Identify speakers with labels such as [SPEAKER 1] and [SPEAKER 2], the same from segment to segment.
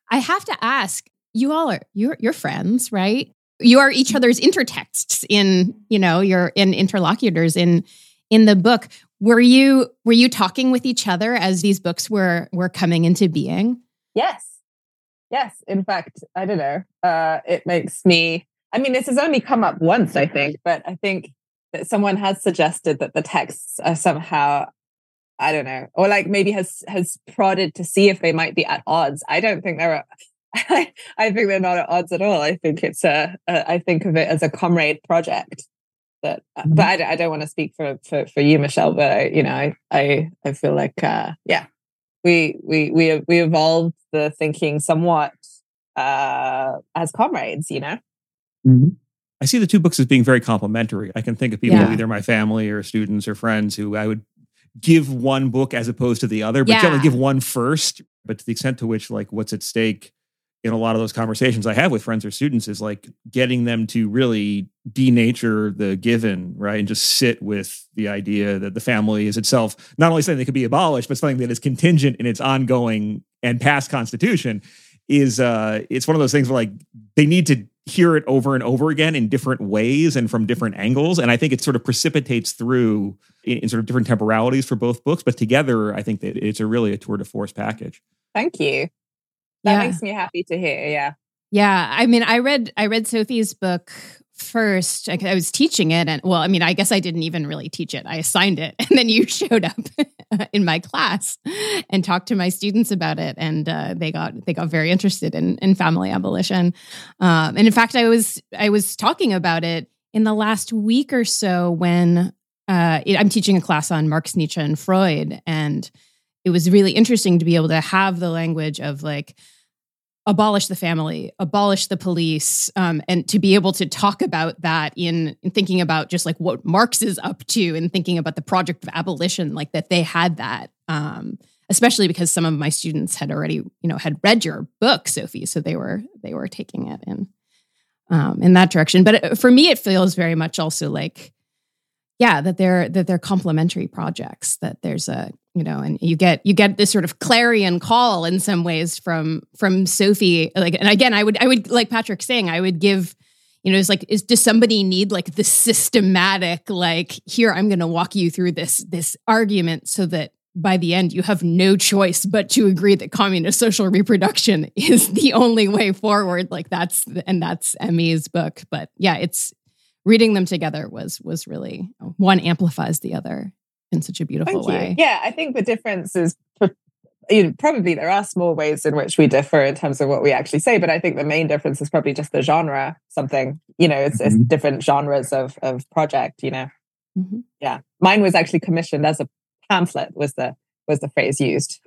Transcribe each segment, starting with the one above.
[SPEAKER 1] I have to ask, you all are, you're friends, right? You are each other's intertexts in, you're in interlocutors in the book. Were you talking with each other as these books were coming into being?
[SPEAKER 2] Yes. In fact, I don't know. It makes me, this has only come up once, I think, but I think that someone has suggested that the texts are somehow, I don't know, or like maybe has prodded to see if they might be at odds. I don't think they're, I think they're not at odds at all. I think it's I think of it as a comrade project. But I don't want to speak for you, Michelle. But I feel like we evolved the thinking somewhat as comrades.
[SPEAKER 3] Mm-hmm. I see the two books as being very complementary. I can think of people, either my family or students or friends, who I would give one book as opposed to the other, but generally give one first. But to the extent to which, like, what's at stake in a lot of those conversations I have with friends or students is like getting them to really denature the given, right? And just sit with the idea that the family is itself not only something that could be abolished, but something that is contingent in its ongoing and past constitution. Is it's one of those things where, like, they need to hear it over and over again in different ways and from different angles. And I think it sort of precipitates through in sort of different temporalities for both books, but together I think that it's really a tour de force package.
[SPEAKER 2] Thank you. That makes me happy to hear. Yeah.
[SPEAKER 1] Yeah. I read Sophie's book first. I was teaching it, and I guess I didn't even really teach it. I assigned it, and then you showed up in my class and talked to my students about it, and they got very interested in family abolition. And in fact, I was talking about it in the last week or so when I'm teaching a class on Marx, Nietzsche, and Freud, and it was really interesting to be able to have the language of, like, abolish the family, abolish the police, and to be able to talk about that in thinking about just like what Marx is up to and thinking about the project of abolition, like that they had that, especially because some of my students had already, had read your book, Sophie, so they were taking it in that direction. But for me, it feels very much also like, that they're complementary projects, that there's a, and you get this sort of clarion call in some ways from Sophie. Like, and again, I would like Patrick saying, I would give, it's like, does somebody need like the systematic, like, here, I'm going to walk you through this argument so that by the end you have no choice but to agree that communist social reproduction is the only way forward. Like that's Emmy's book. But it's, reading them together was really, one amplifies the other in such a beautiful way.
[SPEAKER 2] Yeah, I think the difference is probably there are small ways in which we differ in terms of what we actually say, but I think the main difference is probably just the genre. It's different genres of project.
[SPEAKER 1] Mm-hmm.
[SPEAKER 2] Yeah, mine was actually commissioned as a pamphlet. Was the phrase used?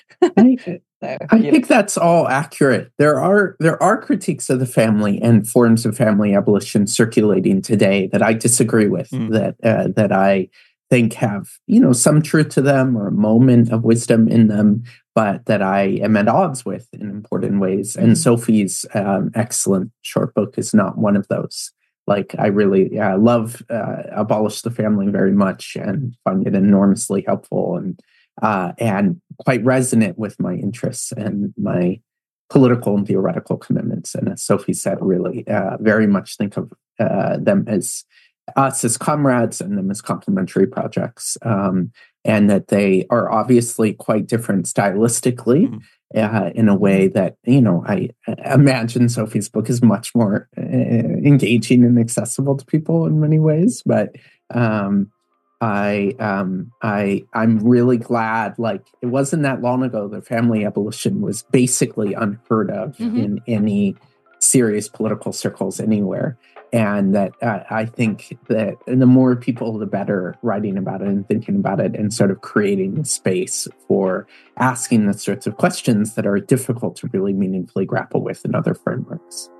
[SPEAKER 4] I think that's all accurate. There are critiques of the family and forms of family abolition circulating today that I disagree with. That I think have some truth to them or a moment of wisdom in them, but that I am at odds with in important ways. And Sophie's excellent short book is not one of those. Like, I really love Abolish the Family very much and find it enormously helpful and quite resonant with my interests and my political and theoretical commitments. And as Sophie said, really very much think of them as us as comrades and them as complementary projects. And that they are obviously quite different stylistically in a way that, I imagine Sophie's book is much more engaging and accessible to people in many ways. But I'm really glad, like, it wasn't that long ago that family abolition was basically unheard of in any serious political circles anywhere. And that I think that the more people, the better, writing about it and thinking about it and sort of creating the space for asking the sorts of questions that are difficult to really meaningfully grapple with in other frameworks.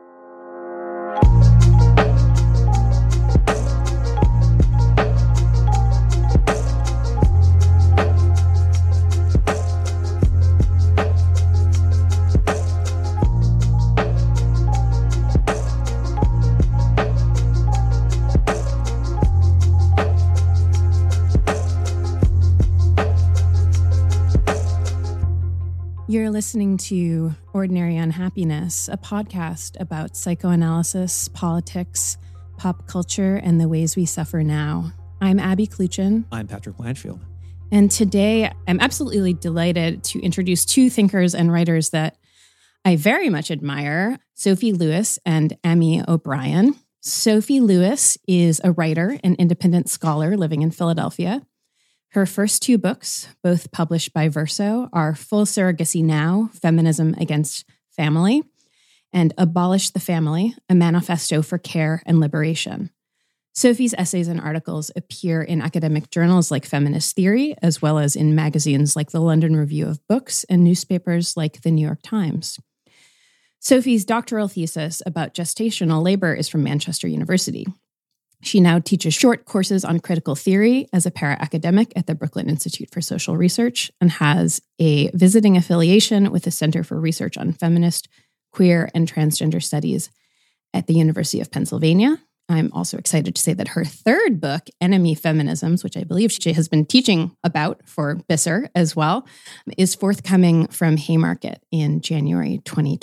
[SPEAKER 1] You're You're listening to Ordinary Unhappiness, a podcast about psychoanalysis, politics, pop culture, and the ways we suffer now. I'm Abby Kluchin.
[SPEAKER 3] I'm Patrick Blanchfield.
[SPEAKER 1] And today I'm absolutely delighted to introduce two thinkers and writers that I very much admire, Sophie Lewis and Emmy O'Brien. Sophie Lewis is a writer and independent scholar living in Philadelphia. Her first two books, both published by Verso, are Full Surrogacy Now, Feminism Against Family, and Abolish the Family, A Manifesto for Care and Liberation. Sophie's essays and articles appear in academic journals like Feminist Theory, as well as in magazines like the London Review of Books and newspapers like the New York Times. Sophie's doctoral thesis about gestational labor is from Manchester University. She now teaches short courses on critical theory as a para-academic at the Brooklyn Institute for Social Research and has a visiting affiliation with the Center for Research on Feminist, Queer, and Transgender Studies at the University of Pennsylvania. I'm also excited to say that her third book, Enemy Feminisms, which I believe she has been teaching about for BISR as well, is forthcoming from Haymarket in January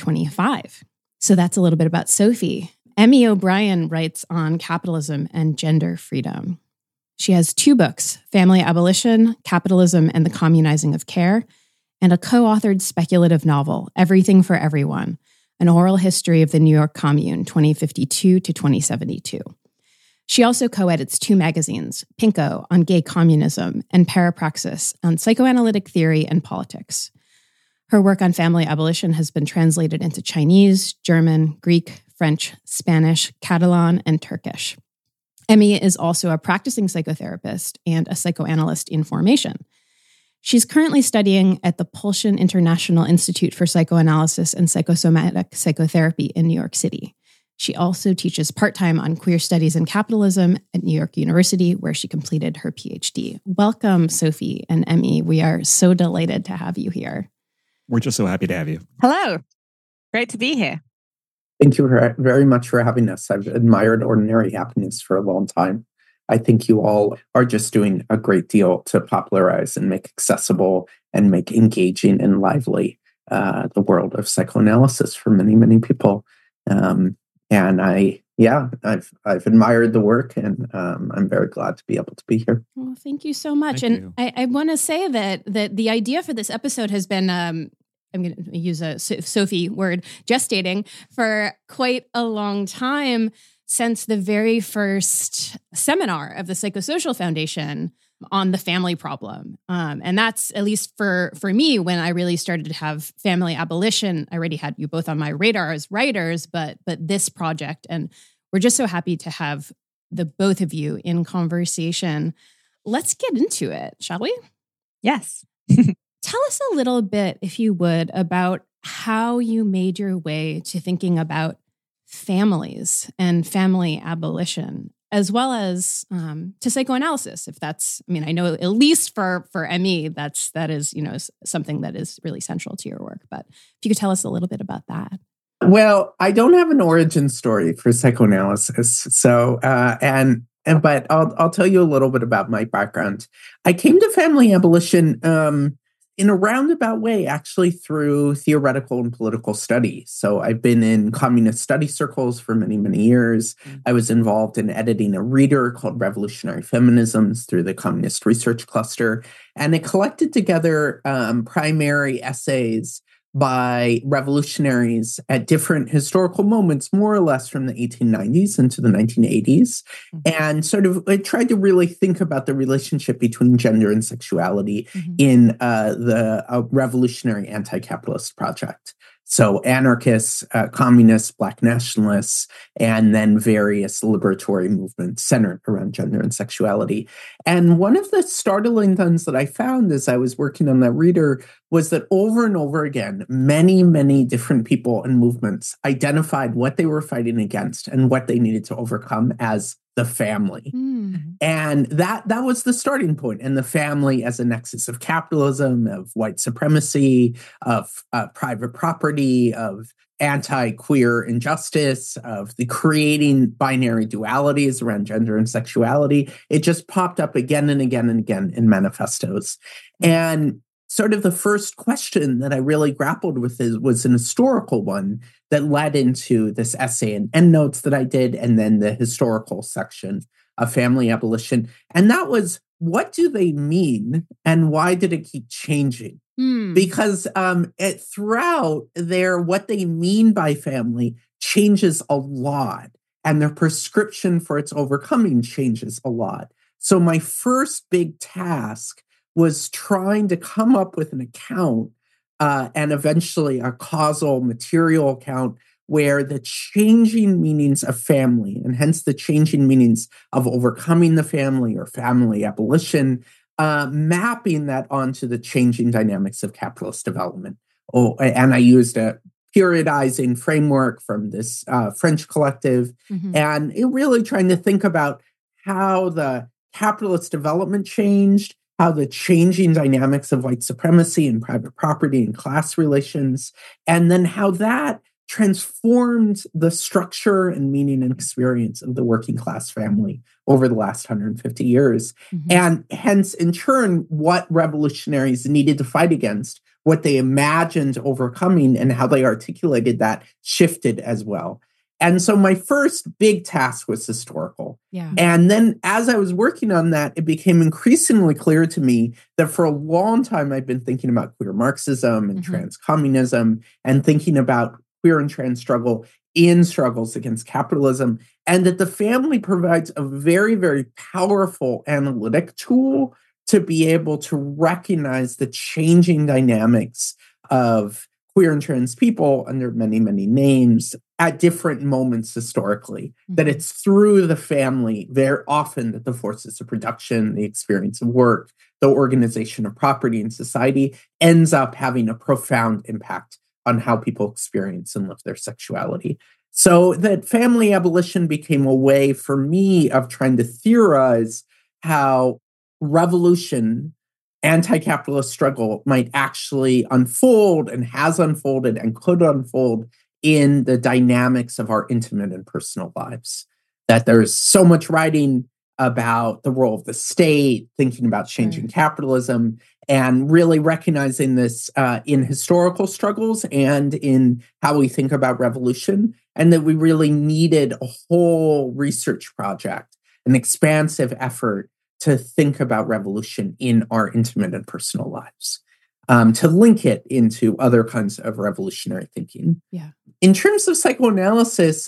[SPEAKER 1] 2025. So that's a little bit about Sophie. Emmy O'Brien writes on capitalism and gender freedom. She has two books, Family Abolition, Capitalism and the Communizing of Care, and a co-authored speculative novel, Everything for Everyone, an oral history of the New York Commune, 2052 to 2072. She also co-edits two magazines, Pinko on gay communism and Parapraxis on psychoanalytic theory and politics. Her work on family abolition has been translated into Chinese, German, Greek, French, Spanish, Catalan, and Turkish. Emmy is also a practicing psychotherapist and a psychoanalyst in formation. She's currently studying at the Pulsion International Institute for Psychoanalysis and Psychosomatic Psychotherapy in New York City. She also teaches part-time on queer studies and capitalism at New York University, where she completed her PhD. Welcome, Sophie and Emmy. We are so delighted to have you here.
[SPEAKER 3] We're just so happy to have you.
[SPEAKER 2] Hello. Great to be here.
[SPEAKER 4] Thank you very much for having us. I've admired Ordinary Happiness for a long time. I think you all are just doing a great deal to popularize and make accessible and make engaging and lively the world of psychoanalysis for many, many people. And I've admired the work, and I'm very glad to be able to be here.
[SPEAKER 1] Well, thank you so much. I want to say that the idea for this episode has been, I'm going to use a Sophie word, gestating for quite a long time, since the very first seminar of the Psychosocial Foundation on the family problem. And that's, at least for me, when I really started to have family abolition. I already had you both on my radar as writers, but this project. And we're just so happy to have the both of you in conversation. Let's get into it, shall we?
[SPEAKER 2] Yes.
[SPEAKER 1] Tell us a little bit, if you would, about how you made your way to thinking about families and family abolition, as well as to psychoanalysis. If that's, I know at least for Emmy, that is something that is really central to your work. But if you could tell us a little bit about that.
[SPEAKER 4] Well, I don't have an origin story for psychoanalysis, so but I'll tell you a little bit about my background. I came to family abolition in a roundabout way, actually, through theoretical and political study. So I've been in communist study circles for many, many years. I was involved in editing a reader called Revolutionary Feminisms through the Communist Research Cluster. And it collected together primary essays by revolutionaries at different historical moments, more or less from the 1890s into the 1980s. And sort of I tried to really think about the relationship between gender and sexuality in the revolutionary anti-capitalist project. So anarchists, communists, Black nationalists, and then various liberatory movements centered around gender and sexuality. And one of the startling things that I found as I was working on that reader was that over and over again, many, many different people and movements identified what they were fighting against and what they needed to overcome as the family. And that was the starting point. And the family as a nexus of capitalism, of white supremacy, of private property, of anti-queer injustice, of the creating binary dualities around gender and sexuality. It just popped up again and again and again in manifestos. And sort of the first question that I really grappled with was an historical one that led into this essay and endnotes that I did, and then the historical section of family abolition. And that was, what do they mean and why did it keep changing? Because throughout there, what they mean by family changes a lot, and their prescription for its overcoming changes a lot. So my first big task was trying to come up with an account and eventually a causal material account where the changing meanings of family, and hence the changing meanings of overcoming the family or family abolition, mapping that onto the changing dynamics of capitalist development. And I used a periodizing framework from this French collective, and it really trying to think about how the capitalist development changed, how the changing dynamics of white supremacy and private property and class relations, and then how that transformed the structure and meaning and experience of the working class family over the last 150 years. And hence, in turn, what revolutionaries needed to fight against, what they imagined overcoming, and how they articulated that shifted as well. And so my first big task was historical. And then as I was working on that, it became increasingly clear to me that for a long time, I've been thinking about queer Marxism and transcommunism, and thinking about queer and trans struggle in struggles against capitalism, and that the family provides a very, very powerful analytic tool to be able to recognize the changing dynamics of queer and trans people under many, many names at different moments historically, that it's through the family very often that the forces of production, the experience of work, the organization of property in society ends up having a profound impact on how people experience and live their sexuality. So that family abolition became a way for me of trying to theorize how revolution, anti-capitalist struggle might actually unfold, and has unfolded and could unfold in the dynamics of our intimate and personal lives. That there's so much writing about the role of the state, thinking about changing capitalism, and really recognizing this in historical struggles and in how we think about revolution, and that we really needed a whole research project, an expansive effort to think about revolution in our intimate and personal lives, to link it into other kinds of revolutionary thinking. In terms of psychoanalysis,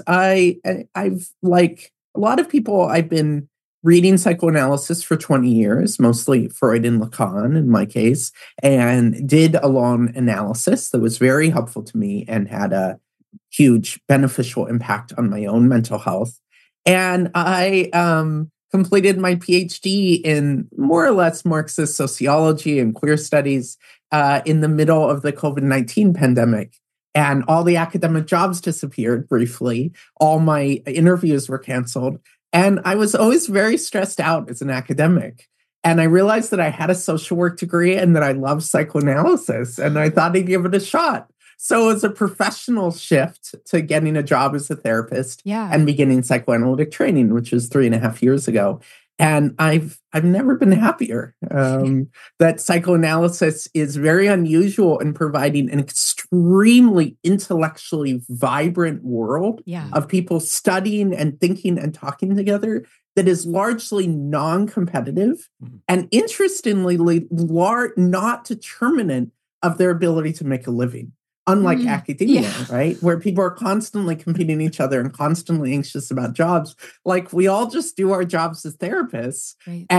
[SPEAKER 4] I've, like a lot of people, I've been reading psychoanalysis for 20 years, mostly Freud and Lacan in my case, and did a long analysis that was very helpful to me and had a huge beneficial impact on my own mental health. And I completed my PhD in more or less Marxist sociology and queer studies in the middle of the COVID-19 pandemic. And all the academic jobs disappeared briefly. All my interviews were canceled. And I was always very stressed out as an academic. And I realized that I had a social work degree and that I loved psychoanalysis. And I thought I'd give it a shot. So it was a professional shift to getting a job as a therapist and beginning psychoanalytic training, which was 3.5 years ago. And I've never been happier. That psychoanalysis is very unusual in providing an extremely intellectually vibrant world of people studying and thinking and talking together that is largely non-competitive and interestingly not determinant of their ability to make a living. Unlike academia, right? Where people are constantly competing each other and constantly anxious about jobs. Like, we all just do our jobs as therapists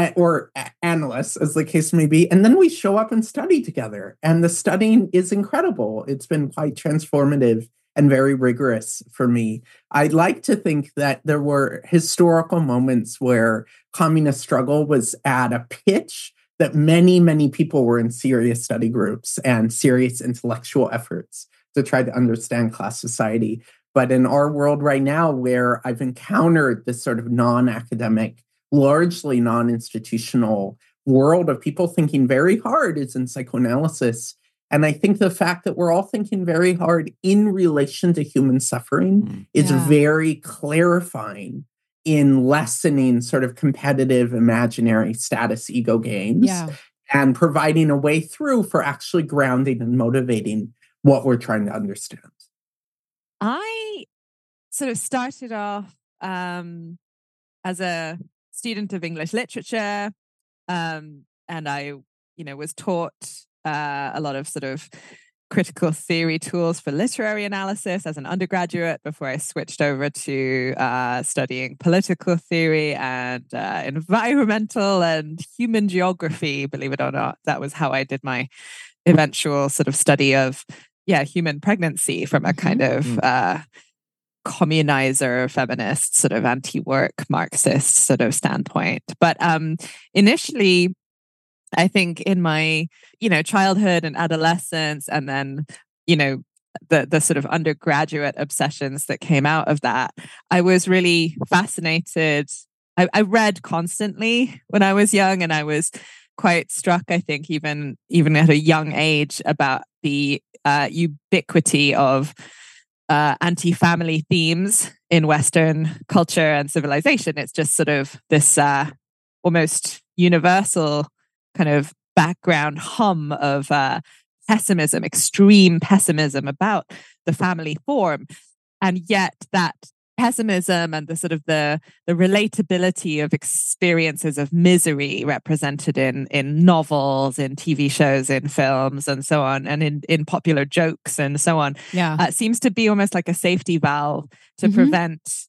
[SPEAKER 4] or analysts, as the case may be. And then we show up and study together. And the studying is incredible. It's been quite transformative and very rigorous for me. I'd like to think that there were historical moments where communist struggle was at a pitch that many, many people were in serious study groups and serious intellectual efforts to try to understand class society. But in our world right now, where I've encountered this sort of non-academic, largely non-institutional world of people thinking very hard is in psychoanalysis. And I think the fact that we're all thinking very hard in relation to human suffering is very clarifying in lessening sort of competitive, imaginary status ego gains. and providing a way through for actually grounding and motivating what we're trying to understand.
[SPEAKER 2] I sort of started off as a student of English literature, and I, was taught a lot of sort of critical theory tools for literary analysis as an undergraduate before I switched over to studying political theory and environmental and human geography, believe it or not. That was how I did my eventual sort of study of, human pregnancy from a kind of communizer, feminist, sort of anti-work, Marxist sort of standpoint. But initially, I think in my, childhood and adolescence, and then, the sort of undergraduate obsessions that came out of that, I was really fascinated. I read constantly when I was young, and I was quite struck, I think, even at a young age, about the ubiquity of anti-family themes in Western culture and civilization. It's just sort of this almost universal kind of background hum of pessimism, extreme pessimism about the family form. And yet that pessimism and the sort of the relatability of experiences of misery represented in novels, in TV shows, in films, and so on, and in popular jokes and so on, seems to be almost like a safety valve to prevent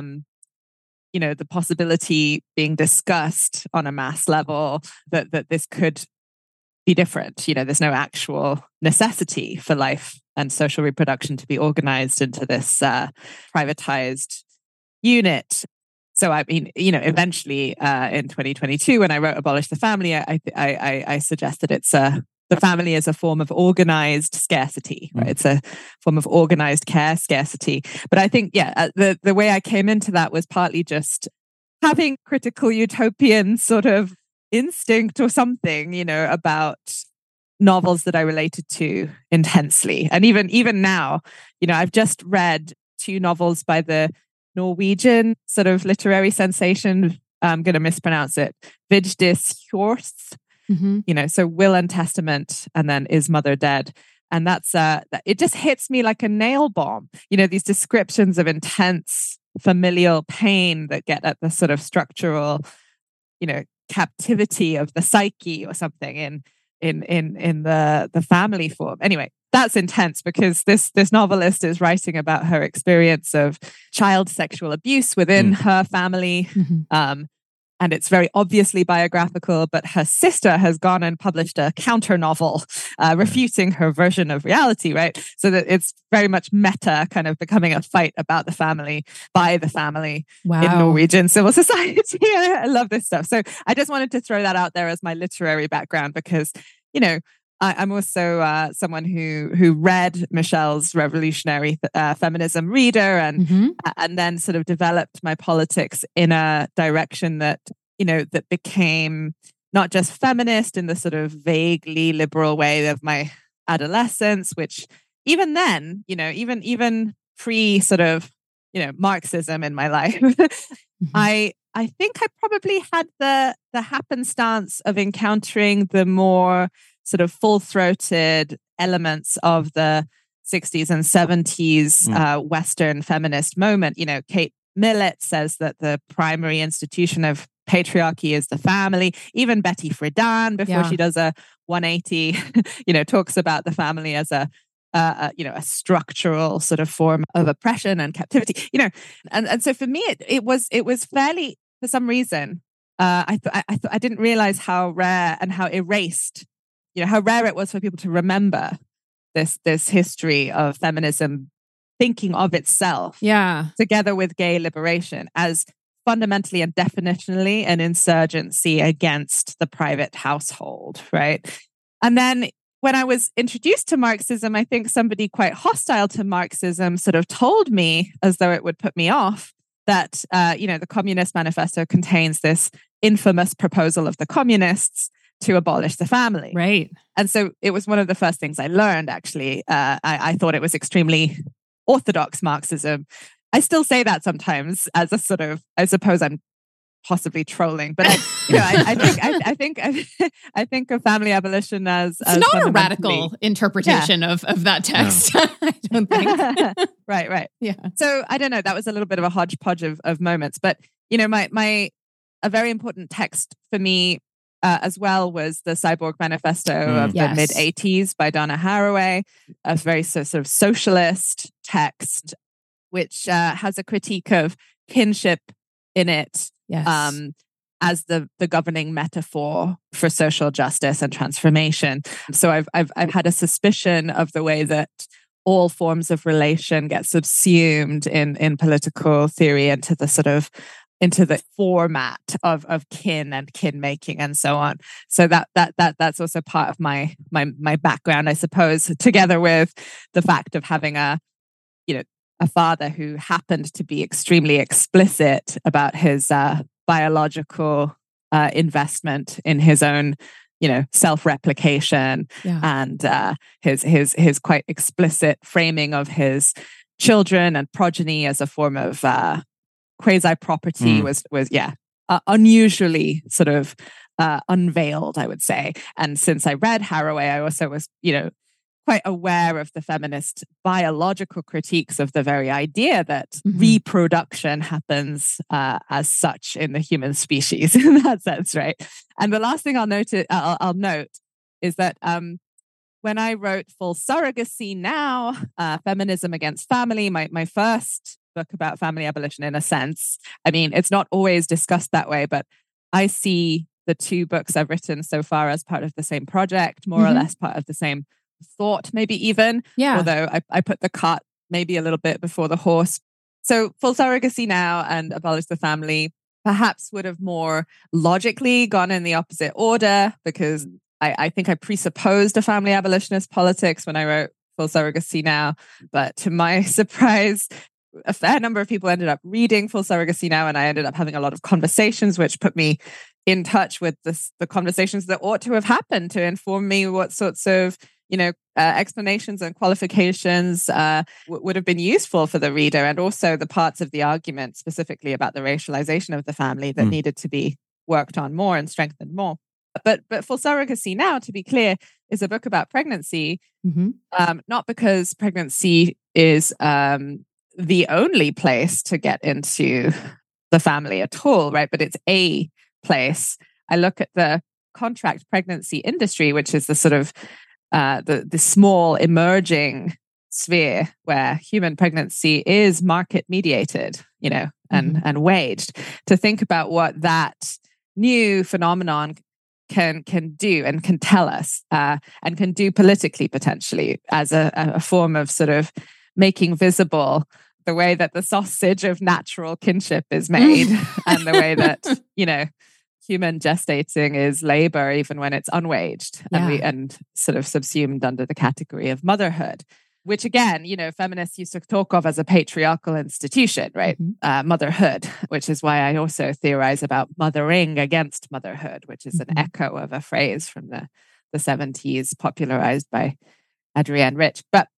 [SPEAKER 2] the possibility being discussed on a mass level that this could be different. There's no actual necessity for life and social reproduction to be organized into this privatized unit. So, I mean, eventually in 2022, when I wrote Abolish the Family, I suggested it's the family is a form of organized scarcity, right? It's a form of organized care scarcity. But I think, the way I came into that was partly just having critical utopian sort of instinct or something, about novels that I related to intensely. And even now, I've just read 2 novels by the Norwegian sort of literary sensation. I'm going to mispronounce it. Vigdis Hjorth. So Will and Testament, and then Is Mother Dead? And that's it just hits me like a nail bomb. These descriptions of intense familial pain that get at the sort of structural, captivity of the psyche or something in the family form. Anyway, that's intense because this novelist is writing about her experience of child sexual abuse within her family. And it's very obviously biographical, but her sister has gone and published a counter novel refuting her version of reality, right? So that it's very much meta, kind of becoming a fight about the family by the family in Norwegian civil society. I love this stuff. So I just wanted to throw that out there as my literary background because, I'm also someone who read Michelle's revolutionary feminism reader and then sort of developed my politics in a direction that, that became not just feminist in the sort of vaguely liberal way of my adolescence, which even then, even pre sort of, Marxism in my life, I think I probably had the happenstance of encountering the more sort of full-throated elements of the 60s and 70s Western feminist moment. Kate Millett says that the primary institution of patriarchy is the family. Even Betty Friedan, before she does a 180, talks about the family as a structural sort of form of oppression and captivity. And so for me, it was fairly, for some reason, I didn't realize how rare and how erased, how rare it was for people to remember this history of feminism thinking of itself together with gay liberation as fundamentally and definitionally an insurgency against the private household, right? And then when I was introduced to Marxism, I think somebody quite hostile to Marxism sort of told me, as though it would put me off, that the Communist Manifesto contains this infamous proposal of the communists to abolish the family.
[SPEAKER 1] Right.
[SPEAKER 2] And so it was one of the first things I learned, actually. I thought it was extremely orthodox Marxism. I still say that sometimes as a sort of, I suppose I'm possibly trolling, but I think of family abolition as
[SPEAKER 1] it's not a radical interpretation of that text. No. I don't think.
[SPEAKER 2] Right.
[SPEAKER 1] Yeah.
[SPEAKER 2] So I don't know. That was a little bit of a hodgepodge of moments, but a very important text for me as well was the Cyborg Manifesto of the mid 80s by Donna Haraway, a very sort of socialist text, which has a critique of kinship in it.
[SPEAKER 1] Yes.
[SPEAKER 2] As the governing metaphor for social justice and transformation. So I've had a suspicion of the way that all forms of relation get subsumed in political theory into the format of kin and kin making and so on. So that's also part of my background, I suppose, together with the fact of having a father who happened to be extremely explicit about his biological investment in his own, self-replication and his quite explicit framing of his children and progeny as a form of quasi-property was unusually sort of unveiled, I would say. And since I read Haraway, I also was, quite aware of the feminist biological critiques of the very idea that reproduction happens as such in the human species in that sense, right? And the last thing I'll note is that when I wrote Full Surrogacy Now, Feminism Against Family, my first book about family abolition, in a sense, I mean, it's not always discussed that way, but I see the two books I've written so far as part of the same project, more or less part of the same thought, maybe even, although I put the cart maybe a little bit before the horse. So Full Surrogacy Now and Abolish the Family perhaps would have more logically gone in the opposite order, because I think I presupposed a family abolitionist politics when I wrote Full Surrogacy Now. But to my surprise, a fair number of people ended up reading Full Surrogacy Now, and I ended up having a lot of conversations, which put me in touch with the conversations that ought to have happened to inform me what sorts of explanations and qualifications would have been useful for the reader, and also the parts of the argument specifically about the racialization of the family that needed to be worked on more and strengthened more. But Full Surrogacy Now, to be clear, is a book about pregnancy, not because pregnancy is the only place to get into the family at all, right? But it's a place. I look at the contract pregnancy industry, which is the sort of the small emerging sphere where human pregnancy is market mediated, and waged. To think about what that new phenomenon can do and can tell us, and can do politically potentially as a form of sort of making visible the way that the sausage of natural kinship is made and the way that, human gestating is labor, even when it's unwaged and sort of subsumed under the category of motherhood, which again, feminists used to talk of as a patriarchal institution, right? Motherhood, which is why I also theorize about mothering against motherhood, which is an echo of a phrase from the 70s popularized by Adrienne Rich. But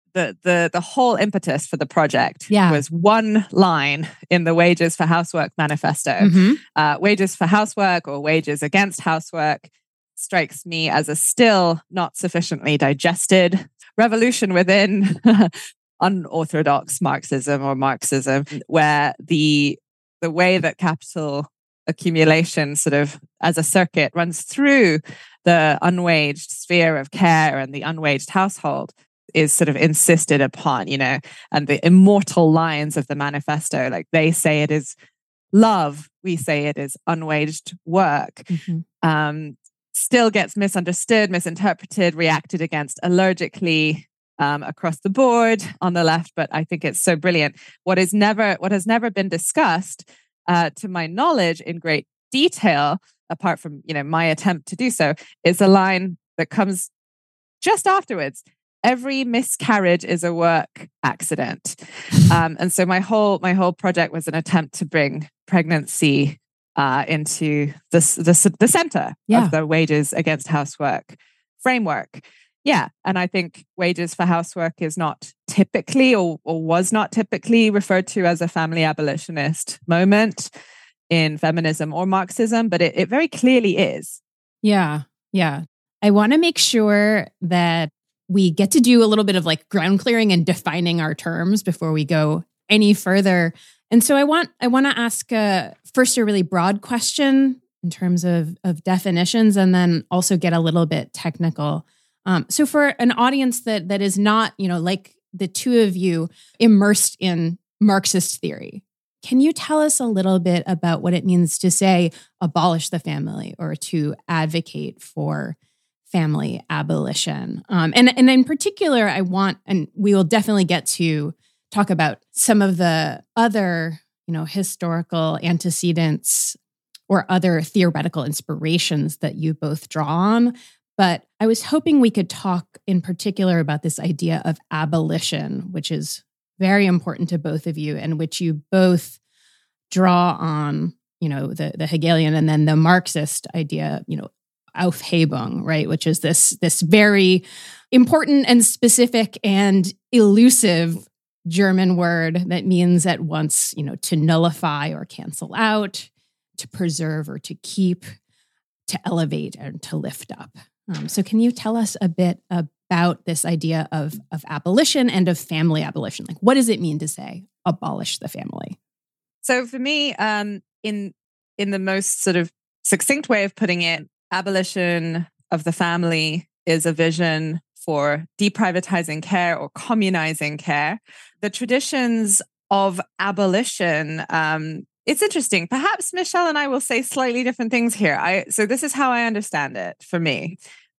[SPEAKER 2] the whole impetus for the project was one line in the Wages for Housework manifesto. Wages for housework, or wages against housework, strikes me as a still not sufficiently digested revolution within unorthodox Marxism or Marxism, where the way that capital accumulation sort of as a circuit runs through the unwaged sphere of care and the unwaged household is sort of insisted upon, and the immortal lines of the manifesto, like they say it is love, we say it is unwaged work, still gets misunderstood, misinterpreted, reacted against allergically across the board on the left. But I think it's so brilliant. What has never been discussed, to my knowledge, in great detail, apart from my attempt to do so, is a line that comes just afterwards. Every miscarriage is a work accident. And so my whole project was an attempt to bring pregnancy into the center of the Wages Against Housework framework. Yeah. And I think wages for housework is not typically or was not typically referred to as a family abolitionist moment. in feminism or Marxism, but it very clearly is.
[SPEAKER 1] Yeah. I want to make sure that we get to do a little bit of like ground clearing and defining our terms before we go any further. And so I want to ask first a really broad question in terms of definitions, and then also get a little bit technical. So for an audience that is not, like the two of you, immersed in Marxist theory, can you tell us a little bit about what it means to say abolish the family or to advocate for family abolition? And in particular, I want, and we will definitely get to talk about some of the other, historical antecedents or other theoretical inspirations that you both draw on. But I was hoping we could talk in particular about this idea of abolition, which is very important to both of you, and which you both draw on, the Hegelian and then the Marxist idea, Aufhebung, right? Which is this very important and specific and elusive German word that means at once, to nullify or cancel out, to preserve or to keep, to elevate and to lift up. So can you tell us a bit about this idea of abolition and of family abolition? Like, what does it mean to say abolish the family?
[SPEAKER 2] So for me, in the most sort of succinct way of putting it, abolition of the family is a vision for deprivatizing care or communizing care. The traditions of abolition, it's interesting. Perhaps Michelle and I will say slightly different things here. So this is how I understand it for me.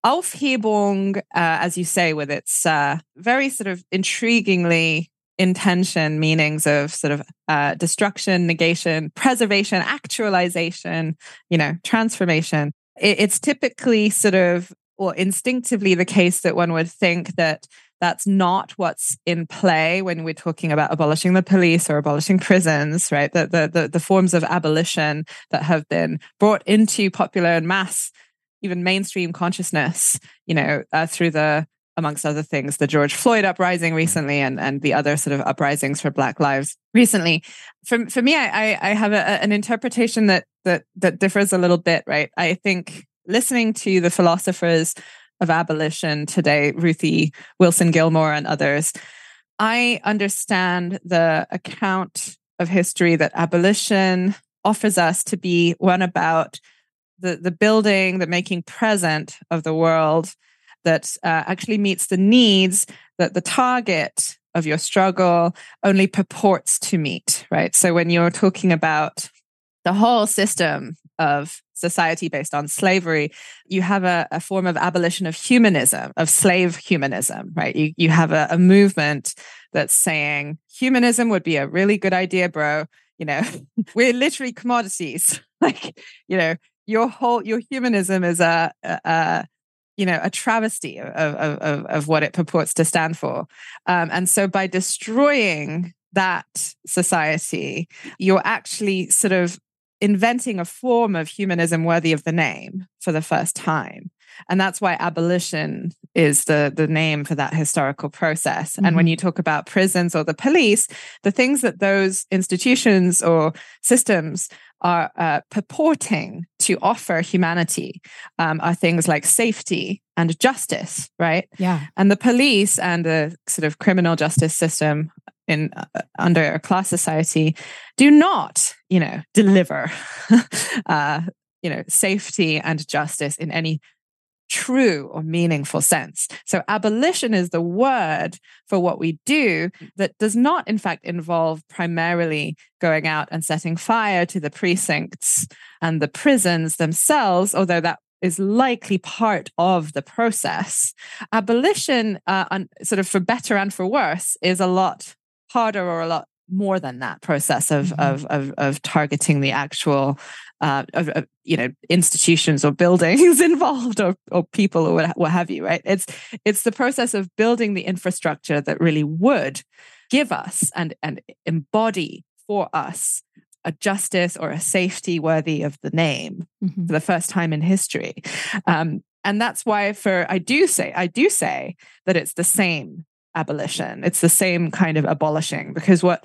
[SPEAKER 2] Aufhebung, as you say, with its very sort of intriguingly intention meanings of sort of destruction, negation, preservation, actualization, transformation. It's typically sort of, or instinctively the case that one would think that that's not what's in play when we're talking about abolishing the police or abolishing prisons, right? The forms of abolition that have been brought into popular and mass, even mainstream consciousness, through amongst other things, the George Floyd uprising recently and the other sort of uprisings for Black lives recently. For me, I have an interpretation that differs a little bit, right? I think listening to the philosophers of abolition today, Ruthie Wilson Gilmore and others, I understand the account of history that abolition offers us to be one about the building, the making present of the world that actually meets the needs that the target of your struggle only purports to meet, right? So when you're talking about the whole system of society based on slavery, you have a form of abolition of humanism, of slave humanism, right? You have a movement that's saying humanism would be a really good idea, bro. We're literally commodities. Your humanism is a travesty of what it purports to stand for. And so by destroying that society, you're actually sort of inventing a form of humanism worthy of the name for the first time. And that's why abolition is the name for that historical process. Mm-hmm. And when you talk about prisons or the police, the things that those institutions or systems are purporting to offer humanity are things like safety and justice, right?
[SPEAKER 1] Yeah.
[SPEAKER 2] And the police and the sort of criminal justice system under a class society do not, deliver, safety and justice in any true or meaningful sense. So abolition is the word for what we do that does not, in fact, involve primarily going out and setting fire to the precincts and the prisons themselves, although that is likely part of the process. Abolition, sort of for better and for worse, is a lot harder or a lot more than that process of targeting the actual institutions or buildings involved or people or what have you, right? It's the process of building the infrastructure that really would give us and embody for us a justice or a safety worthy of the name for the first time in history. And that's why I do say that it's the same abolition. It's the same kind of abolishing, because what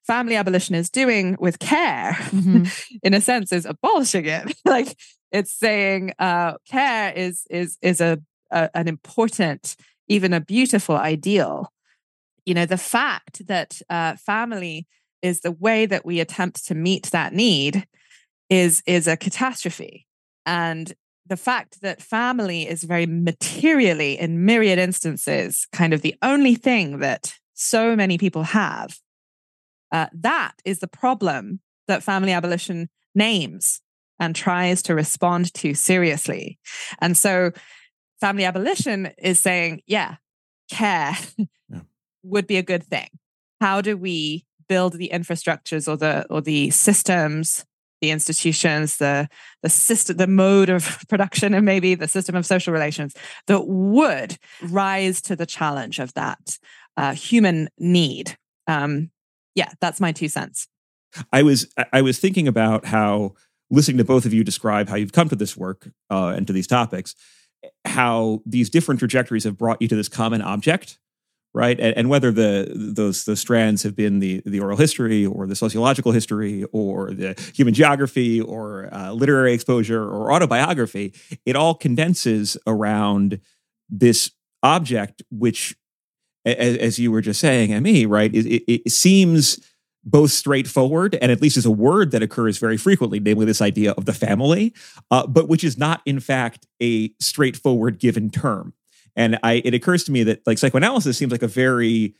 [SPEAKER 2] family abolition is doing with care, in a sense, is abolishing it. Like it's saying care is an important, even a beautiful ideal. You know, the fact that family is the way that we attempt to meet that need is a catastrophe. And the fact that family is very materially, in myriad instances, kind of the only thing that so many people have, that is the problem that family abolition names and tries to respond to seriously. And so family abolition is saying, care would be a good thing. How do we build the infrastructures or the systems, the institutions, the system, the mode of production, and maybe the system of social relations that would rise to the challenge of that human need? That's my 2 cents.
[SPEAKER 3] I was thinking about how, listening to both of you describe how you've come to this work and to these topics, how these different trajectories have brought you to this common object, right? And whether those strands have been the oral history or the sociological history or the human geography or literary exposure or autobiography, it all condenses around this object, which, as you were just saying, Amy, right? It seems both straightforward and at least is a word that occurs very frequently, namely this idea of the family, but which is not, in fact, a straightforward given term. And it occurs to me that like psychoanalysis seems like a very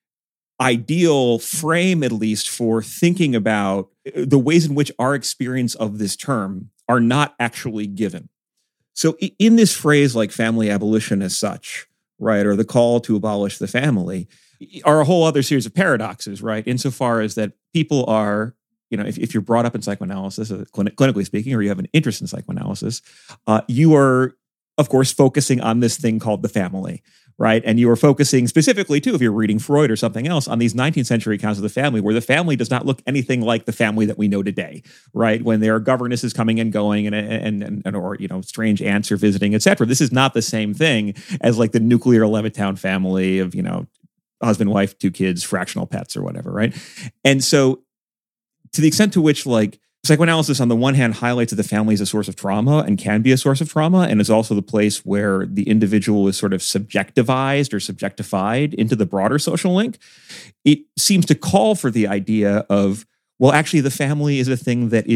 [SPEAKER 3] ideal frame, at least, for thinking about the ways in which our experience of this term are not actually given. So in this phrase like family abolition as such, right, or the call to abolish the family, are a whole other series of paradoxes, right? Insofar as that people are, you know, if you're brought up in psychoanalysis, clinically speaking, or you have an interest in psychoanalysis, you are, of course, focusing on this thing called the family, right? And you are focusing specifically, too, if you're reading Freud or something else, on these 19th century accounts of the family, where the family does not look anything like the family that we know today, right? When there are governesses coming and going and or, you know, strange aunts are visiting, et cetera. This is not the same thing as like the nuclear Levittown family of, you know, husband, wife, 2 kids, fractional pets or whatever, right? And so to the extent to which like psychoanalysis on the one hand highlights that the family is a source of trauma and can be a source of trauma and is also the place where the individual is sort of subjectivized or subjectified into the broader social link, it seems to call for the idea of, well, actually the family is a thing that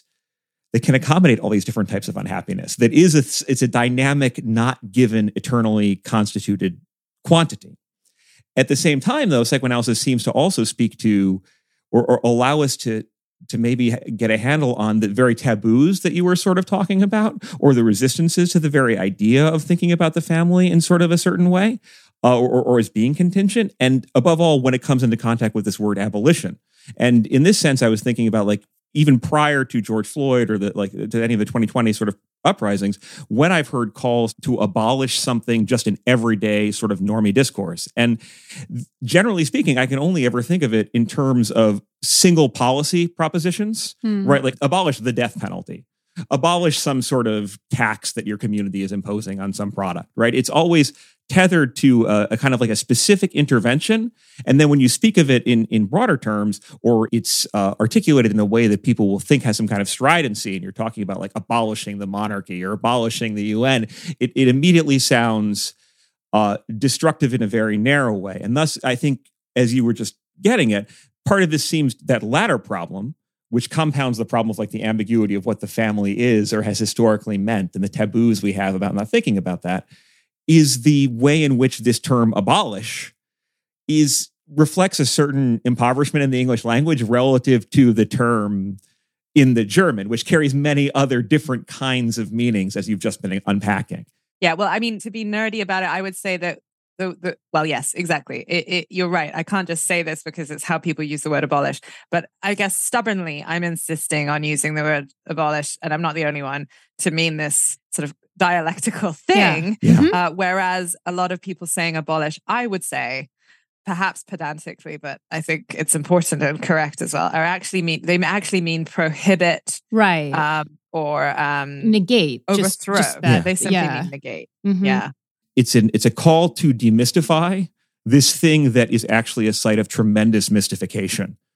[SPEAKER 3] can accommodate all these different types of unhappiness. It's a dynamic, not given, eternally constituted quantity. At the same time, though, psychoanalysis seems to also speak to or allow us to maybe get a handle on the very taboos that you were sort of talking about, or the resistances to the very idea of thinking about the family in sort of a certain way, or as being contingent. And above all, when it comes into contact with this word abolition. And in this sense, I was thinking about like, even prior to George Floyd or to any of the 2020 sort of uprisings, when I've heard calls to abolish something just in everyday sort of normie discourse. And generally speaking, I can only ever think of it in terms of single policy propositions, right? Like abolish the death penalty, abolish some sort of tax that your community is imposing on some product, right? It's always tethered to a kind of like a specific intervention. And then when you speak of it in broader terms, or it's articulated in a way that people will think has some kind of stridency, and you're talking about like abolishing the monarchy or abolishing the UN, it immediately sounds destructive in a very narrow way. And thus, I think, as you were just getting at, part of this seems that latter problem, which compounds the problem of like the ambiguity of what the family is or has historically meant and the taboos we have about not thinking about that, is the way in which this term abolish reflects a certain impoverishment in the English language relative to the term in the German, which carries many other different kinds of meanings, as you've just been unpacking.
[SPEAKER 2] Yeah, well, I mean, to be nerdy about it, I would say that well, yes, exactly. You're right. I can't just say this because it's how people use the word abolish. But I guess stubbornly, I'm insisting on using the word abolish, and I'm not the only one, to mean this sort of dialectical thing. Yeah. Whereas a lot of people saying abolish, I would say, perhaps pedantically, but I think it's important and correct as well, they actually mean prohibit,
[SPEAKER 1] right,
[SPEAKER 2] or
[SPEAKER 1] negate,
[SPEAKER 2] overthrow. They simply mean negate. Mm-hmm. Yeah.
[SPEAKER 3] It's a call to demystify this thing that is actually a site of tremendous mystification.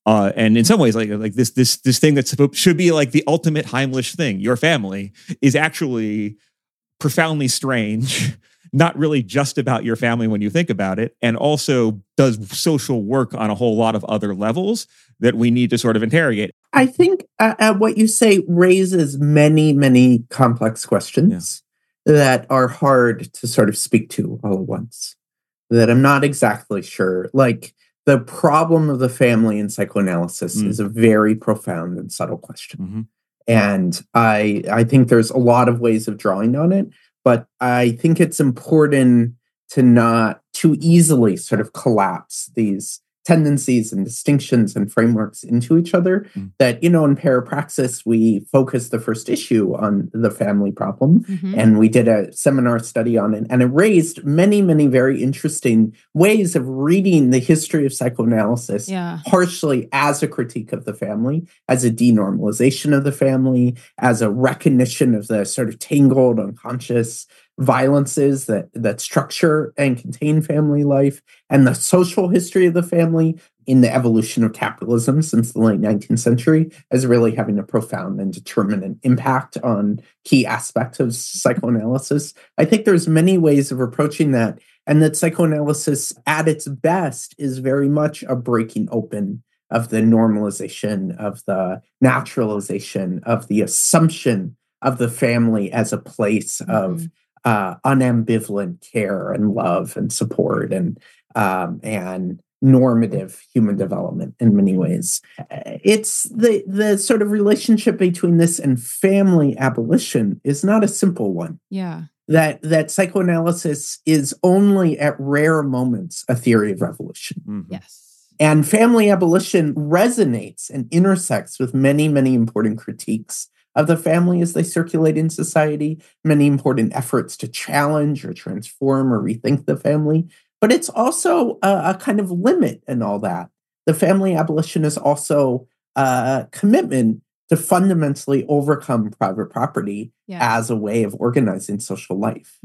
[SPEAKER 3] And in some ways, like this thing that should be like the ultimate Heimlich thing, your family, is actually profoundly strange, not really just about your family when you think about it, and also does social work on a whole lot of other levels that we need to sort of interrogate.
[SPEAKER 4] I think what you say raises many, many complex questions that are hard to sort of speak to all at once, that I'm not exactly sure. Like, the problem of the family in psychoanalysis is a very profound and subtle question.
[SPEAKER 3] Mm-hmm.
[SPEAKER 4] And I think there's a lot of ways of drawing on it, but I think it's important to not too easily sort of collapse these tendencies and distinctions and frameworks into each other. That, in parapraxis, we focused the first issue on the family problem, and we did a seminar study on it, and it raised many, many very interesting ways of reading the history of psychoanalysis, partially as a critique of the family, as a denormalization of the family, as a recognition of the sort of tangled, unconscious violences that structure and contain family life, and the social history of the family in the evolution of capitalism since the late 19th century as really having a profound and determinant impact on key aspects of psychoanalysis. I think there's many ways of approaching that, and that psychoanalysis at its best is very much a breaking open of the normalization, of the naturalization, of the assumption of the family as a place of unambivalent care and love and support and normative human development in many ways. It's the sort of relationship between this and family abolition is not a simple one.
[SPEAKER 1] Yeah.
[SPEAKER 4] That psychoanalysis is only at rare moments a theory of revolution.
[SPEAKER 3] Mm-hmm.
[SPEAKER 1] Yes.
[SPEAKER 4] And family abolition resonates and intersects with many, many important critiques of the family as they circulate in society, many important efforts to challenge or transform or rethink the family. But it's also a kind of limit in all that. The family abolition is also a commitment to fundamentally overcome private property as a way of organizing social life.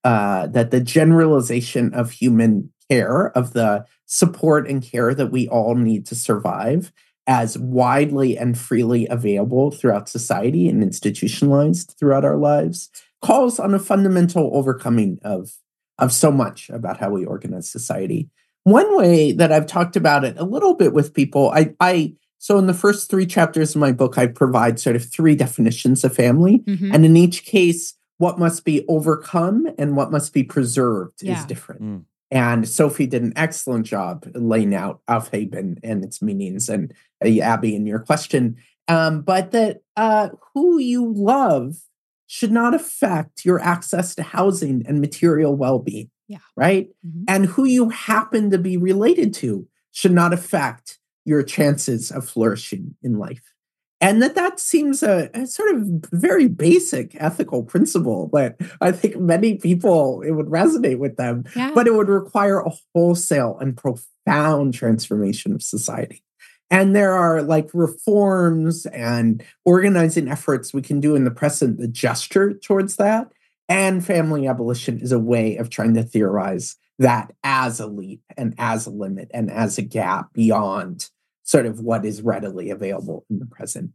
[SPEAKER 4] That the generalization of human care, of the support and care that we all need to survive, as widely and freely available throughout society and institutionalized throughout our lives, calls on a fundamental overcoming of so much about how we organize society. One way that I've talked about it a little bit with people, so in the first 3 chapters of my book, I provide sort of 3 definitions of family. And in each case, what must be overcome and what must be preserved is different. And Sophie did an excellent job laying out Aufheben and its meanings, and Abby, in your question. But that who you love should not affect your access to housing and material well-being, right? And who you happen to be related to should not affect your chances of flourishing in life. And that seems a sort of very basic ethical principle that I think many people, it would resonate with them, but it would require a wholesale and profound transformation of society. And there are like reforms and organizing efforts we can do in the present that gesture towards that. And family abolition is a way of trying to theorize that as a leap and as a limit and as a gap beyond sort of what is readily available in the present.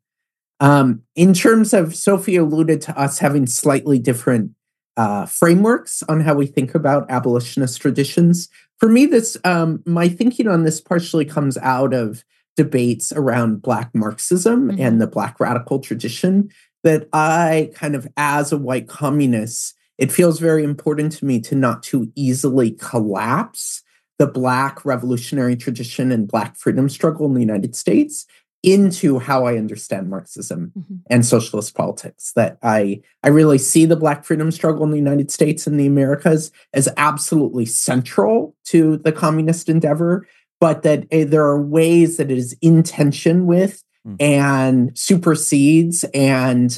[SPEAKER 4] In terms of, Sophie alluded to us having slightly different frameworks on how we think about abolitionist traditions. For me, this my thinking on this partially comes out of debates around Black Marxism and the Black radical tradition, that I kind of, as a white communist, it feels very important to me to not too easily collapse the Black revolutionary tradition and Black freedom struggle in the United States into how I understand Marxism and socialist politics. That I really see the Black freedom struggle in the United States and the Americas as absolutely central to the communist endeavor, but that there are ways that it is in tension with and supersedes and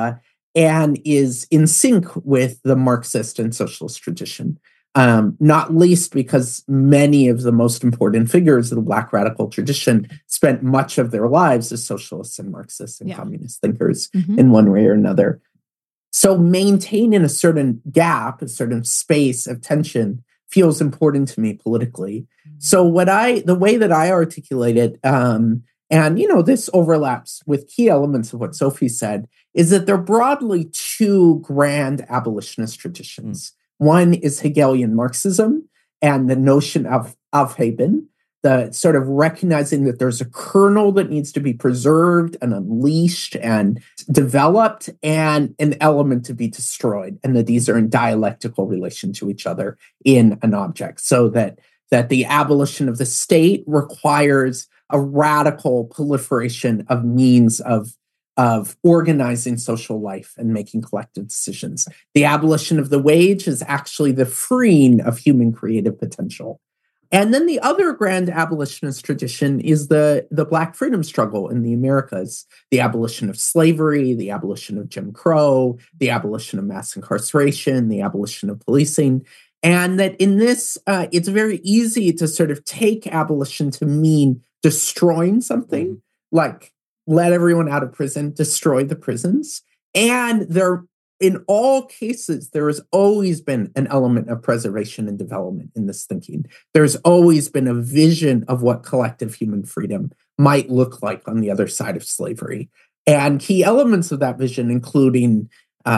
[SPEAKER 4] is in sync with the Marxist and socialist tradition. Not least because many of the most important figures of the Black radical tradition spent much of their lives as socialists and Marxists and communist thinkers in one way or another. So maintaining a certain gap, a certain space of tension feels important to me politically. So the way that I articulate it and, this overlaps with key elements of what Sophie said, is that there are broadly two grand abolitionist traditions. One is Hegelian Marxism and the notion of Aufheben, the sort of recognizing that there's a kernel that needs to be preserved and unleashed and developed and an element to be destroyed, and that these are in dialectical relation to each other in an object, so that the abolition of the state requires a radical proliferation of means of organizing social life and making collective decisions. The abolition of the wage is actually the freeing of human creative potential. And then the other grand abolitionist tradition is the Black freedom struggle in the Americas, the abolition of slavery, the abolition of Jim Crow, the abolition of mass incarceration, the abolition of policing. And that in this, it's very easy to sort of take abolition to mean destroying something, like let everyone out of prison, destroy the prisons. And in all cases, there has always been an element of preservation and development in this thinking. There's always been a vision of what collective human freedom might look like on the other side of slavery. And key elements of that vision, including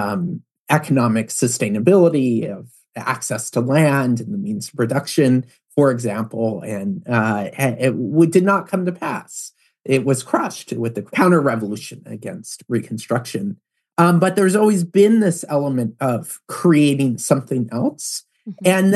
[SPEAKER 4] economic sustainability, of access to land and the means of production, for example, and it did not come to pass. It was crushed with the counter-revolution against Reconstruction. But there's always been this element of creating something else. And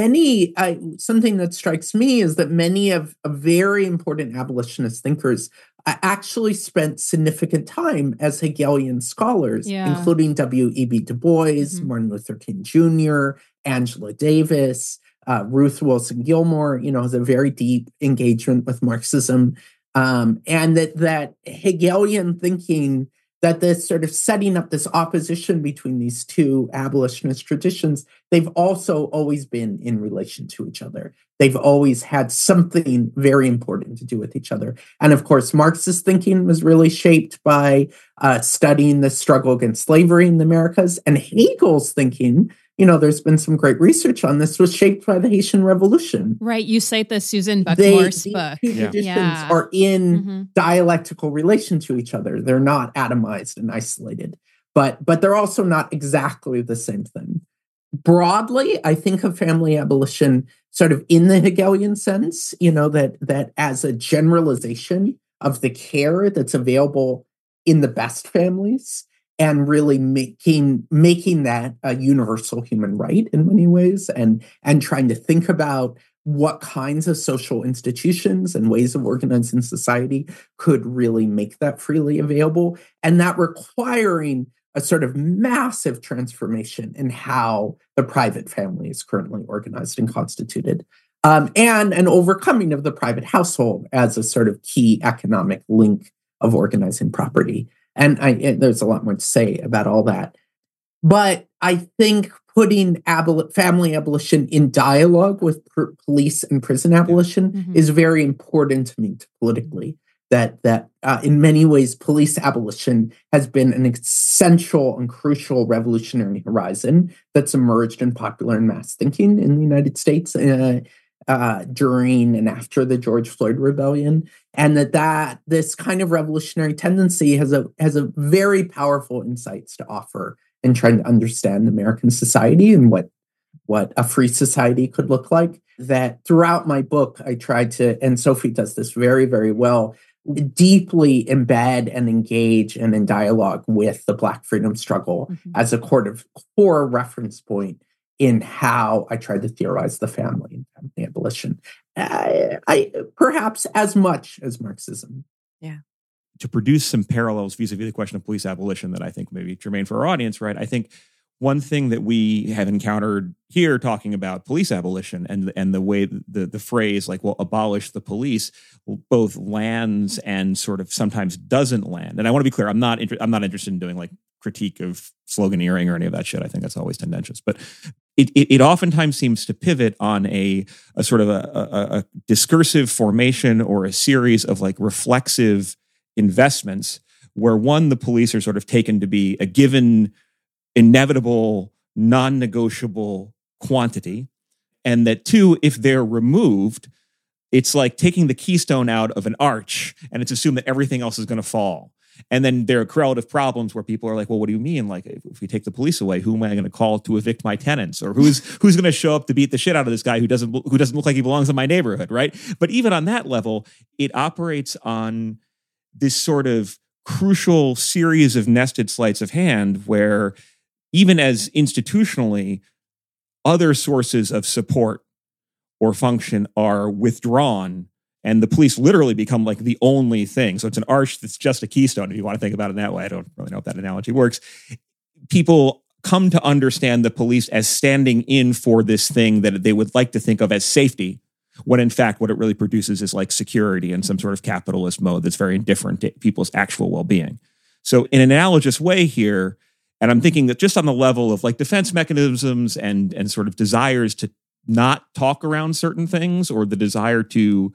[SPEAKER 4] then something that strikes me is that many of very important abolitionist thinkers actually spent significant time as Hegelian scholars, including W.E.B. Du Bois, Martin Luther King Jr., Angela Davis, Ruth Wilson Gilmore, has a very deep engagement with Marxism. And that Hegelian thinking, that this sort of setting up this opposition between these two abolitionist traditions, they've also always been in relation to each other. They've always had something very important to do with each other. And of course, Marxist thinking was really shaped by studying the struggle against slavery in the Americas. And Hegel's thinking, there's been some great research on this, was shaped by the Haitian Revolution.
[SPEAKER 1] Right. You cite the Susan Buckmore's book.
[SPEAKER 4] These two traditions are in dialectical relation to each other. They're not atomized and isolated, but they're also not exactly the same thing. Broadly, I think of family abolition sort of in the Hegelian sense, that as a generalization of the care that's available in the best families, and really making that a universal human right in many ways, and trying to think about what kinds of social institutions and ways of organizing society could really make that freely available, and that requiring a sort of massive transformation in how the private family is currently organized and constituted, and an overcoming of the private household as a sort of key economic link of organizing property. And there's a lot more to say about all that. But I think putting family abolition in dialogue with police and prison abolition is very important to me politically. That in many ways, police abolition has been an essential and crucial revolutionary horizon that's emerged in popular and mass thinking in the United States during and after the George Floyd rebellion, and that this kind of revolutionary tendency has a very powerful insights to offer in trying to understand American society and what a free society could look like. That throughout my book, I tried to, and Sophie does this very, very well, deeply embed and engage and in dialogue with the Black freedom struggle as a core reference point in how I tried to theorize the family and family abolition. I perhaps as much as Marxism.
[SPEAKER 2] Yeah.
[SPEAKER 3] To produce some parallels vis-a-vis the question of police abolition that I think may be germane for our audience, right? I think one thing that we have encountered here talking about police abolition and the way the phrase like, well, abolish the police, both lands and sort of sometimes doesn't land. And I want to be clear, I'm not interested in doing like critique of sloganeering or any of that shit. I think that's always tendentious. But it oftentimes seems to pivot on a sort of a discursive formation or a series of like reflexive investments where one, the police are sort of taken to be a given, inevitable, non-negotiable quantity. And that two, if they're removed, It's like taking the keystone out of an arch, and it's assumed that everything else is going to fall. And then there are correlative problems where people are like, well, what do you mean? Like, if we take the police away, who am I going to call to evict my tenants? Or who's going to show up to beat the shit out of this guy who doesn't look like he belongs in my neighborhood, right? But even on that level, it operates on this sort of crucial series of nested sleights of hand where even as institutionally, other sources of support or function are withdrawn, and the police literally become like the only thing. So it's an arch that's just a keystone, if you want to think about it in that way. I don't really know if that analogy works. People come to understand the police as standing in for this thing that they would like to think of as safety, when in fact what it really produces is like security in some sort of capitalist mode that's very indifferent to people's actual well-being. So in an analogous way here, and I'm thinking that just on the level of like defense mechanisms and sort of desires to not talk around certain things, or the desire to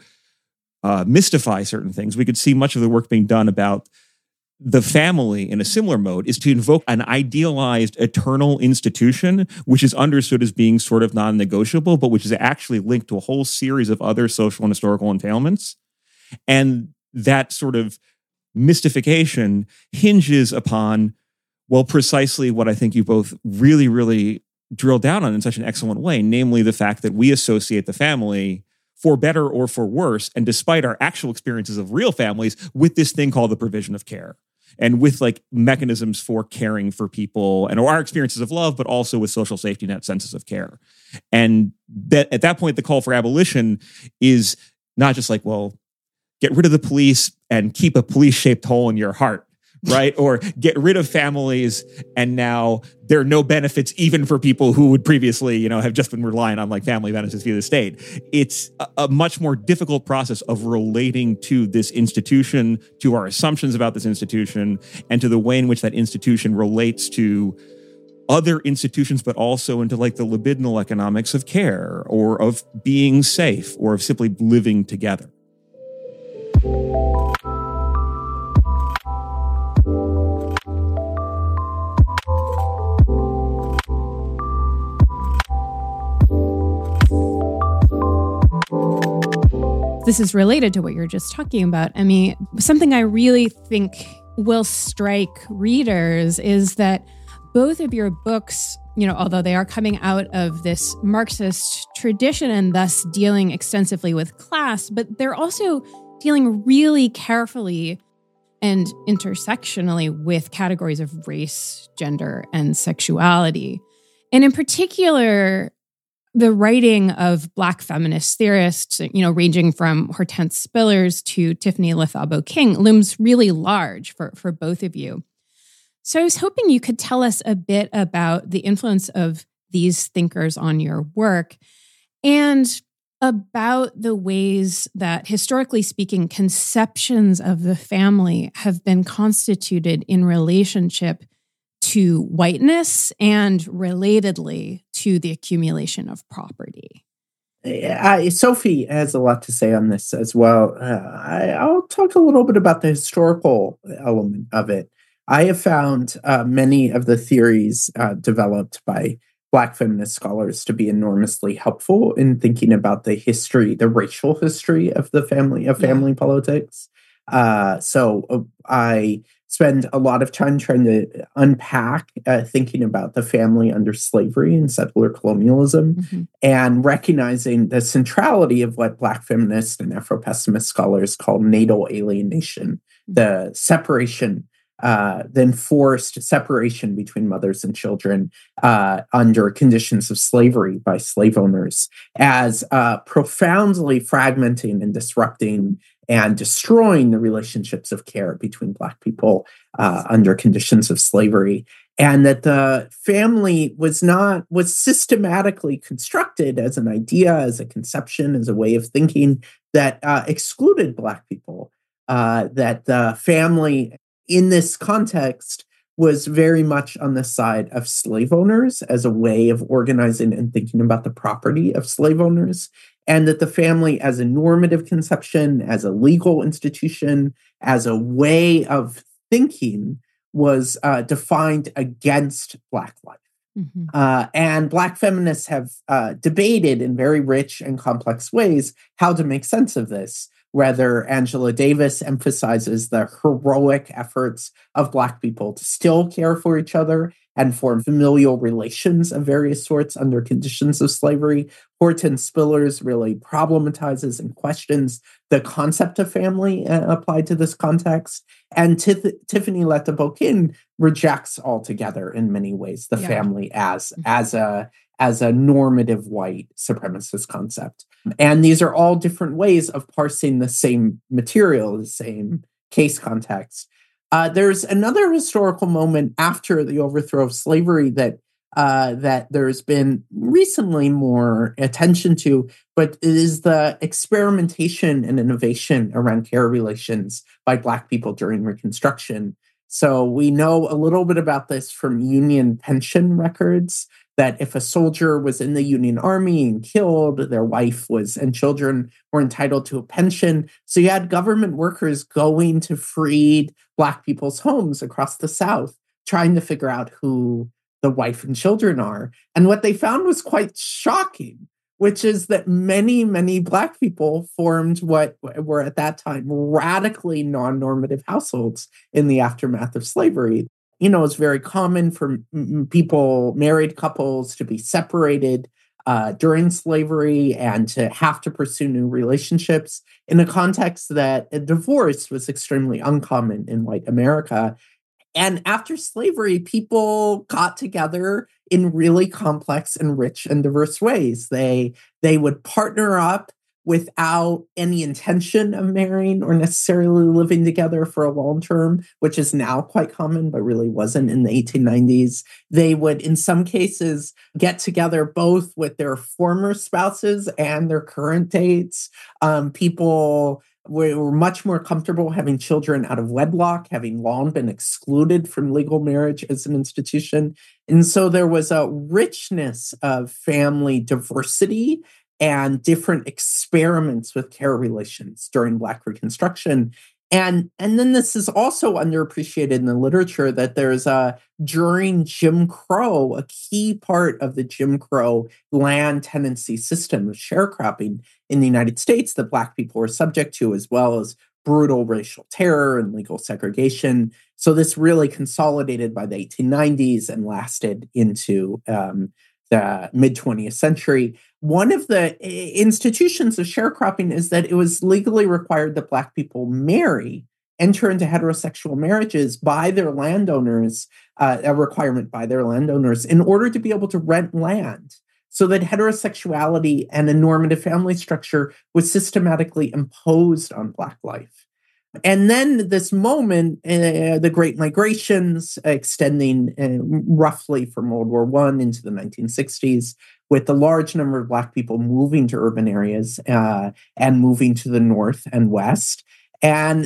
[SPEAKER 3] mystify certain things, we could see much of the work being done about the family in a similar mode is to invoke an idealized eternal institution, which is understood as being sort of non-negotiable, but which is actually linked to a whole series of other social and historical entailments. And that sort of mystification hinges upon, well, precisely what I think you both really, really drill down on in such an excellent way, namely the fact that we associate the family, for better or for worse, and despite our actual experiences of real families, with this thing called the provision of care, and with like mechanisms for caring for people, and our experiences of love, but also with social safety net senses of care. And that at that point, the call for abolition is not just like, well, get rid of the police and keep a police-shaped hole in your heart, right? Or get rid of families, and now there are no benefits even for people who would previously, have just been relying on like family benefits via the state. It's a much more difficult process of relating to this institution, to our assumptions about this institution, and to the way in which that institution relates to other institutions, but also into like the libidinal economics of care, or of being safe, or of simply living together.
[SPEAKER 1] This is related to what you're just talking about. I mean, something I really think will strike readers is that both of your books, although they are coming out of this Marxist tradition and thus dealing extensively with class, but they're also dealing really carefully and intersectionally with categories of race, gender, and sexuality. And in particular, the writing of Black feminist theorists, ranging from Hortense Spillers to Tiffany Lethabo King, looms really large for both of you. So I was hoping you could tell us a bit about the influence of these thinkers on your work, and about the ways that, historically speaking, conceptions of the family have been constituted in relationship to whiteness and, relatedly, to the accumulation of property.
[SPEAKER 4] Sophie has a lot to say on this as well. I'll talk a little bit about the historical element of it. I have found many of the theories developed by Black feminist scholars to be enormously helpful in thinking about the history, the racial history of family politics. So I spend a lot of time trying to unpack thinking about the family under slavery and settler colonialism, and recognizing the centrality of what Black feminist and Afro-pessimist scholars call natal alienation, the separation, the enforced separation between mothers and children under conditions of slavery by slave owners, as profoundly fragmenting and disrupting and destroying the relationships of care between Black people under conditions of slavery. And that the family was systematically constructed as an idea, as a conception, as a way of thinking that excluded Black people. That the family in this context was very much on the side of slave owners as a way of organizing and thinking about the property of slave owners, and that the family as a normative conception, as a legal institution, as a way of thinking was defined against Black life.
[SPEAKER 1] Mm-hmm.
[SPEAKER 4] And Black feminists have debated in very rich and complex ways how to make sense of this. Whether Angela Davis emphasizes the heroic efforts of Black people to still care for each other and form familial relations of various sorts under conditions of slavery. Horton Spillers really problematizes and questions the concept of family applied to this context. And Tiffany Letta-Bokin rejects altogether in many ways the family as a normative white supremacist concept. And these are all different ways of parsing the same material, the same case context. There's another historical moment after the overthrow of slavery that there's been recently more attention to, but it is the experimentation and innovation around care relations by Black people during Reconstruction. So we know a little bit about this from Union pension records, that if a soldier was in the Union Army and killed, their wife and children were entitled to a pension. So you had government workers going to freed Black people's homes across the South, trying to figure out who the wife and children are. And what they found was quite shocking, which is that many, many Black people formed what were at that time radically non-normative households in the aftermath of slavery. You know, it's very common for married couples to be separated during slavery and to have to pursue new relationships in a context that a divorce was extremely uncommon in white America. And after slavery, people got together in really complex and rich and diverse ways. They would partner up without any intention of marrying or necessarily living together for a long term, which is now quite common, but really wasn't in the 1890s. They would, in some cases, get together both with their former spouses and their current dates. People were much more comfortable having children out of wedlock, having long been excluded from legal marriage as an institution. And so there was a richness of family diversity and different experiments with care relations during Black Reconstruction. And then this is also underappreciated in the literature, that there's during Jim Crow, a key part of the Jim Crow land tenancy system of sharecropping in the United States that Black people were subject to, as well as brutal racial terror and legal segregation. So this really consolidated by the 1890s and lasted into the mid-20th century. One of the institutions of sharecropping is that it was legally required that Black people enter into heterosexual marriages by their landowners, a requirement by their landowners, in order to be able to rent land, so that heterosexuality and a normative family structure was systematically imposed on Black life. And then this moment, the Great Migrations, extending roughly from World War I into the 1960s, with the large number of Black people moving to urban areas and moving to the north and west. And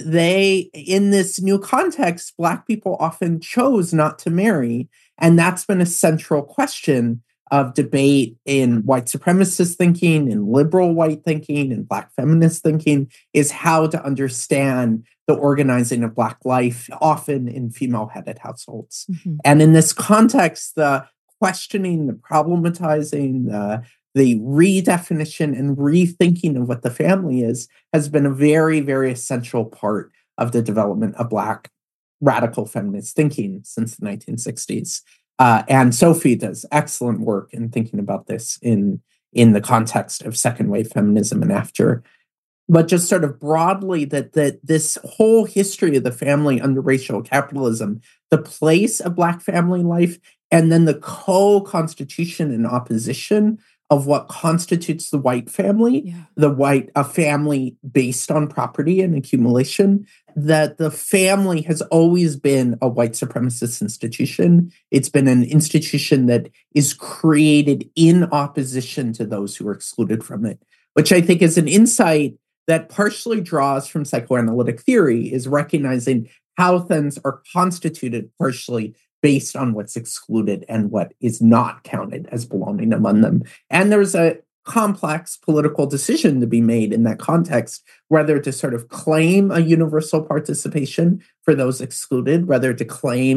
[SPEAKER 4] in this new context, Black people often chose not to marry. And that's been a central question of debate in white supremacist thinking, in liberal white thinking, in Black feminist thinking, is how to understand the organizing of Black life, often in female-headed households. Mm-hmm. And in this context, the questioning, the problematizing, the redefinition and rethinking of what the family is has been a very, very essential part of the development of Black radical feminist thinking since the 1960s. And Sophie does excellent work in thinking about this in the context of second wave feminism and after. But just sort of broadly, that this whole history of the family under racial capitalism, the place of Black family life, and then the co-constitution and opposition of what constitutes the white family, a family based on property and accumulation, that the family has always been a white supremacist institution. It's been an institution that is created in opposition to those who are excluded from it, which I think is an insight that partially draws from psychoanalytic theory, is recognizing how things are constituted partially based on what's excluded and what is not counted as belonging among them. And there's a complex political decision to be made in that context, whether to sort of claim a universal participation for those excluded, whether to claim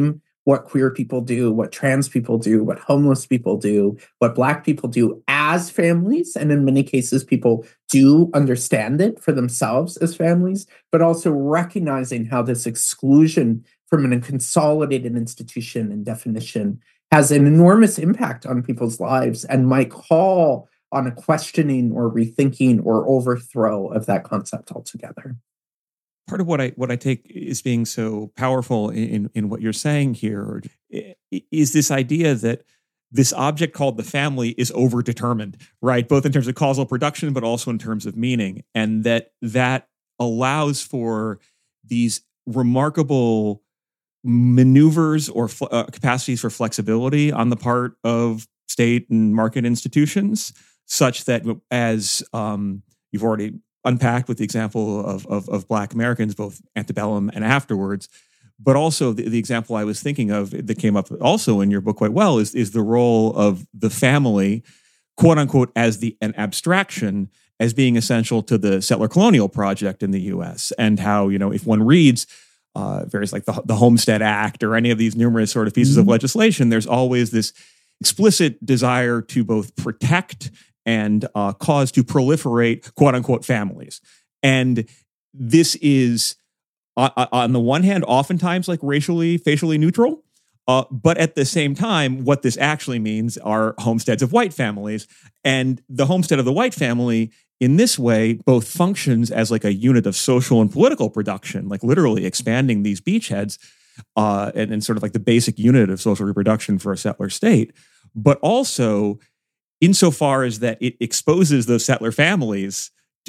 [SPEAKER 4] what queer people do, what trans people do, what homeless people do, what Black people do as families. And in many cases, people do understand it for themselves as families, but also recognizing how this exclusion from a consolidated institution and definition has an enormous impact on people's lives and might call on a questioning or rethinking or overthrow of that concept altogether.
[SPEAKER 3] Part of what I take is being so powerful in what you're saying here is this idea that this object called the family is overdetermined, right? Both in terms of causal production, but also in terms of meaning. And that allows for these remarkable maneuvers or capacities for flexibility on the part of state and market institutions, such that as you've already unpacked with the example of Black Americans, both antebellum and afterwards, but also the example I was thinking of that came up also in your book quite well is the role of the family, quote unquote, as an abstraction, as being essential to the settler colonial project in the U.S. and how, if one reads various like the Homestead Act or any of these numerous sort of pieces of legislation, there's always this explicit desire to both protect and cause to proliferate, quote unquote, families. And this is, on the one hand, oftentimes like facially neutral. But at the same time, what this actually means are homesteads of white families. And the homestead of the white family in this way both functions as like a unit of social and political production, like literally expanding these beachheads and sort of like the basic unit of social reproduction for a settler state, but also insofar as that it exposes those settler families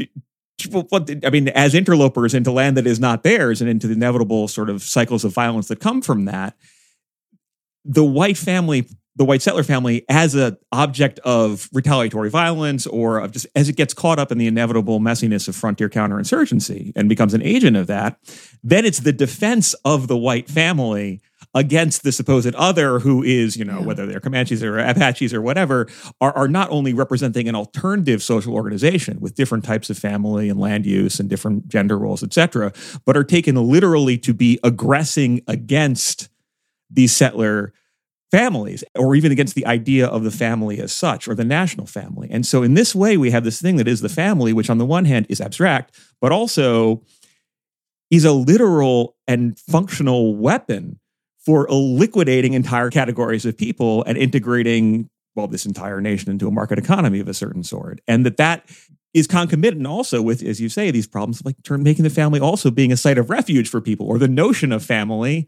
[SPEAKER 3] as interlopers into land that is not theirs and into the inevitable sort of cycles of violence that come from that. The white settler family as an object of retaliatory violence or of just as it gets caught up in the inevitable messiness of frontier counterinsurgency and becomes an agent of that, then it's the defense of the white family against the supposed other who is, whether they're Comanches or Apaches or whatever, are not only representing an alternative social organization with different types of family and land use and different gender roles, et cetera, but are taken literally to be aggressing against these settler families, or even against the idea of the family as such, or the national family. And so in this way, we have this thing that is the family, which on the one hand is abstract, but also is a literal and functional weapon for liquidating entire categories of people and integrating, this entire nation into a market economy of a certain sort. And that is concomitant also with, as you say, these problems of making the family also being a site of refuge for people, or the notion of family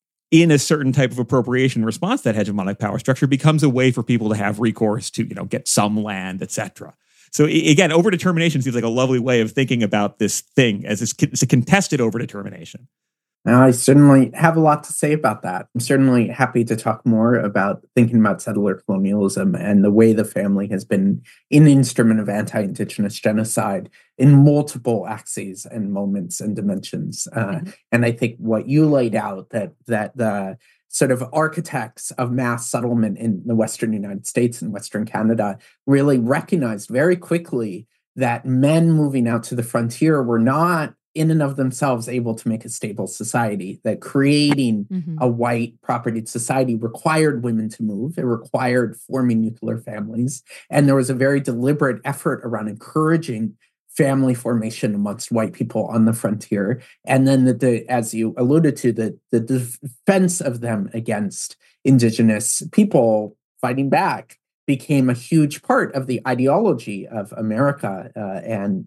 [SPEAKER 3] in a certain type of appropriation response to that hegemonic power structure becomes a way for people to have recourse to, get some land, et cetera. So again, overdetermination seems like a lovely way of thinking about this thing as it's a contested overdetermination.
[SPEAKER 4] Now, I certainly have a lot to say about that. I'm certainly happy to talk more about thinking about settler colonialism and the way the family has been an instrument of anti-Indigenous genocide in multiple axes and moments and dimensions. And I think what you laid out, that the sort of architects of mass settlement in the Western United States and Western Canada really recognized very quickly that men moving out to the frontier were not in and of themselves able to make a stable society, that creating a white propertied society required women to move. It required forming nuclear families. And there was a very deliberate effort around encouraging family formation amongst white people on the frontier. And then, as you alluded to, the defense of them against Indigenous people fighting back became a huge part of the ideology of America, and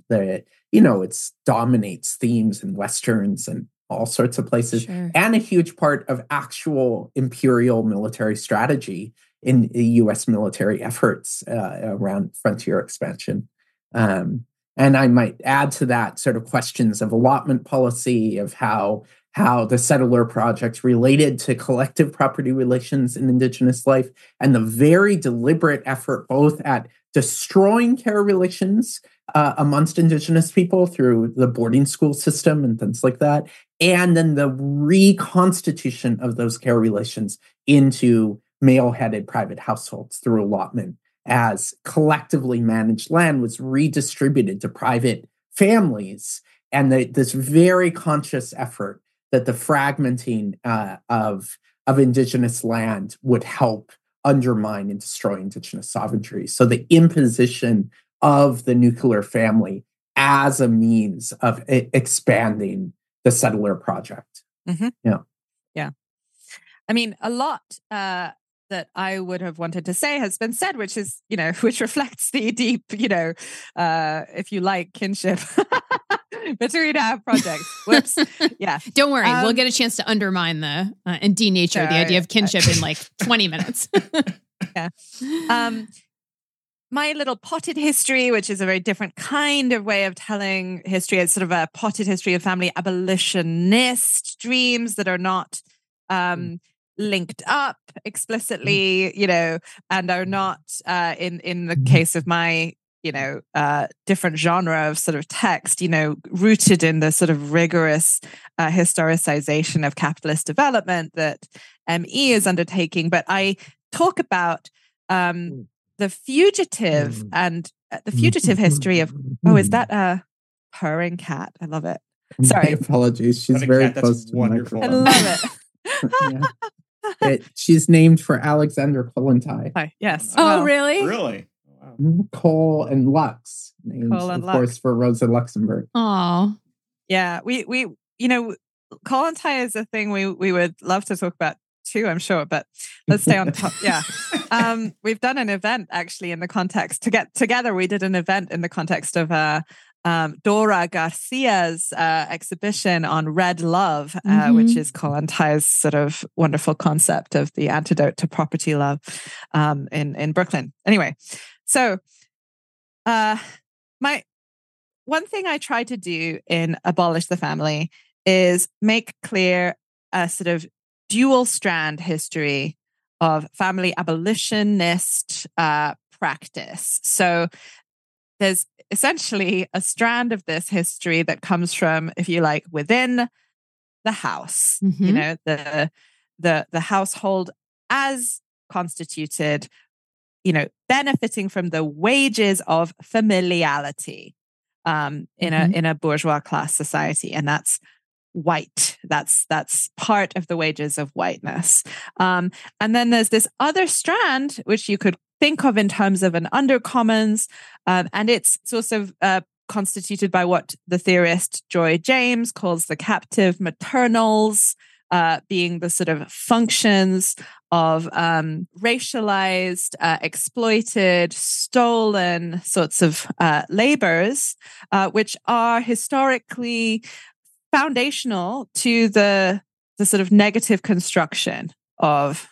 [SPEAKER 4] it dominates themes in Westerns and all sorts of places, and a huge part of actual imperial military strategy in the U.S. military efforts around frontier expansion. And I might add to that sort of questions of allotment policy, of how the settler project related to collective property relations in Indigenous life, and the very deliberate effort both at destroying care relations amongst Indigenous people through the boarding school system and things like that, and then the reconstitution of those care relations into male-headed private households through allotment, as collectively managed land was redistributed to private families. And this very conscious effort that the fragmenting of of indigenous land would help undermine and destroy indigenous sovereignty. So the imposition of the nuclear family as a means of expanding the settler project.
[SPEAKER 5] Mm-hmm.
[SPEAKER 4] Yeah.
[SPEAKER 5] I mean, a lot that I would have wanted to say has been said, which is, which reflects the deep, if you like, kinship between our projects. Whoops. Yeah.
[SPEAKER 1] Don't worry. We'll get a chance to undermine and denature the idea of kinship in like 20 minutes.
[SPEAKER 5] Yeah. My little potted history, which is a very different kind of way of telling history. It's sort of a potted history of family abolitionist dreams that are not linked up explicitly, and are not in the case of my, different genre of sort of text, rooted in the sort of rigorous historicization of capitalist development that ME is undertaking. But I talk about the fugitive and the fugitive history of, is that a purring cat? I love it. Sorry.
[SPEAKER 4] My apologies. She's very close to
[SPEAKER 3] wonderful.
[SPEAKER 5] I love it.
[SPEAKER 4] She's named for Alexander Kollontai.
[SPEAKER 5] Hi. Yes.
[SPEAKER 1] Oh,
[SPEAKER 5] Well,
[SPEAKER 1] really?
[SPEAKER 3] Really? Wow.
[SPEAKER 4] Cole and Lux, named, of course, for Rosa Luxemburg.
[SPEAKER 1] Oh,
[SPEAKER 5] yeah. We Kollontai is a thing we would love to talk about too, I'm sure, but let's stay on top. Yeah. We've done an event actually in the context to get together. We did an event in the context of Dora Garcia's exhibition on Red Love, which is Kollontai's sort of wonderful concept of the antidote to property love in Brooklyn. Anyway, so my one thing I try to do in Abolish the Family is make clear a sort of dual strand history of family abolitionist practice. So there's essentially a strand of this history that comes from, if you like, within the house, the household as constituted, benefiting from the wages of familiality in a bourgeois class society. And that's white. That's part of the wages of whiteness. And then there's this other strand, which you could think of in terms of an undercommons, and it's sort of constituted by what the theorist Joy James calls the captive maternals, being the sort of functions of racialized, exploited, stolen sorts of labors, which are historically foundational to the sort of negative construction of,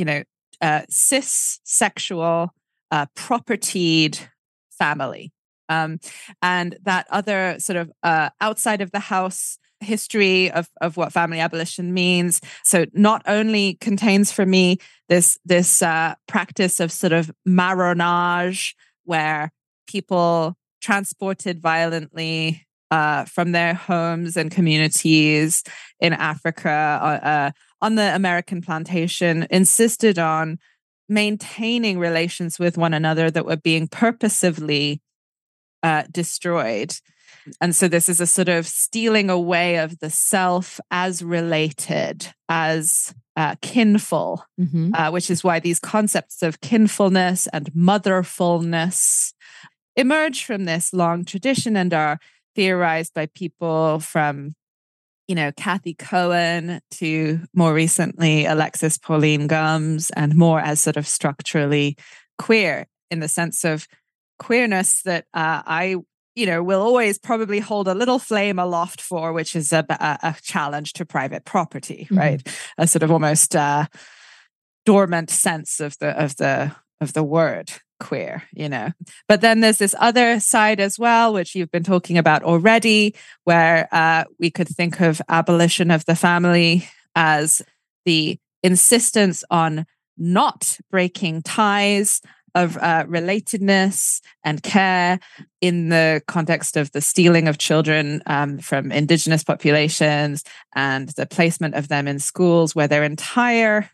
[SPEAKER 5] cis sexual propertied family. And that other sort of outside of the house history of what family abolition means. So not only contains for me this practice of sort of marronage, where people transported violently from their homes and communities in Africa on the American plantation, insisted on maintaining relations with one another that were being purposively destroyed. And so this is a sort of stealing away of the self as related, as kinful, which is why these concepts of kinfulness and motherfulness emerge from this long tradition and are theorized by people from, Kathy Cohen to more recently Alexis Pauline Gumbs, and more as sort of structurally queer in the sense of queerness that I will always probably hold a little flame aloft for, which is a challenge to private property, right? A sort of almost dormant sense of the word queer, But then there's this other side as well, which you've been talking about already, where we could think of abolition of the family as the insistence on not breaking ties of relatedness and care in the context of the stealing of children from indigenous populations and the placement of them in schools where their entire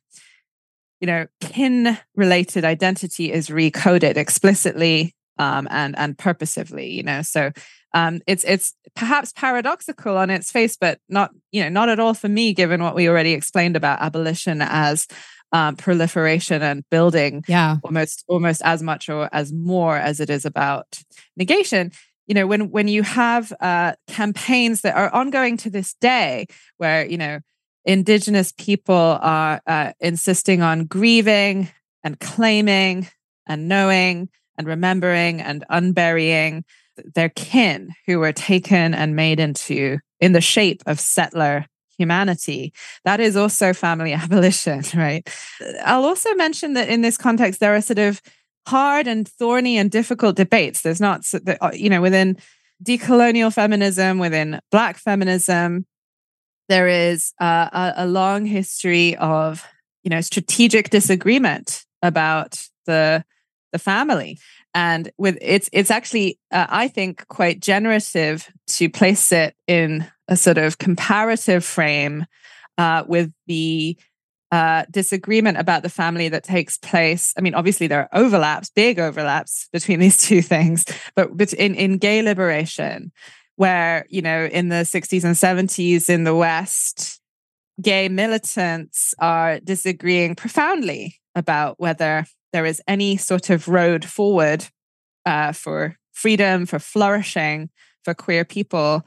[SPEAKER 5] kin-related identity is recoded explicitly and purposively, So It's perhaps paradoxical on its face, but not at all for me, given what we already explained about abolition as proliferation and building, almost as much or as more as it is about negation. When you have campaigns that are ongoing to this day, where Indigenous people are insisting on grieving and claiming and knowing and remembering and unburying their kin who were taken and made in the shape of settler humanity. That is also family abolition, right? I'll also mention that in this context, there are sort of hard and thorny and difficult debates. There's not, within decolonial feminism, within Black feminism, there is a long history of, strategic disagreement about the family. And it's actually, I think, quite generative to place it in a sort of comparative frame with the disagreement about the family that takes place. I mean, obviously there are big overlaps between these two things, but in gay liberation, where, in the 60s and 70s in the West, gay militants are disagreeing profoundly about whether there is any sort of road forward for freedom, for flourishing, for queer people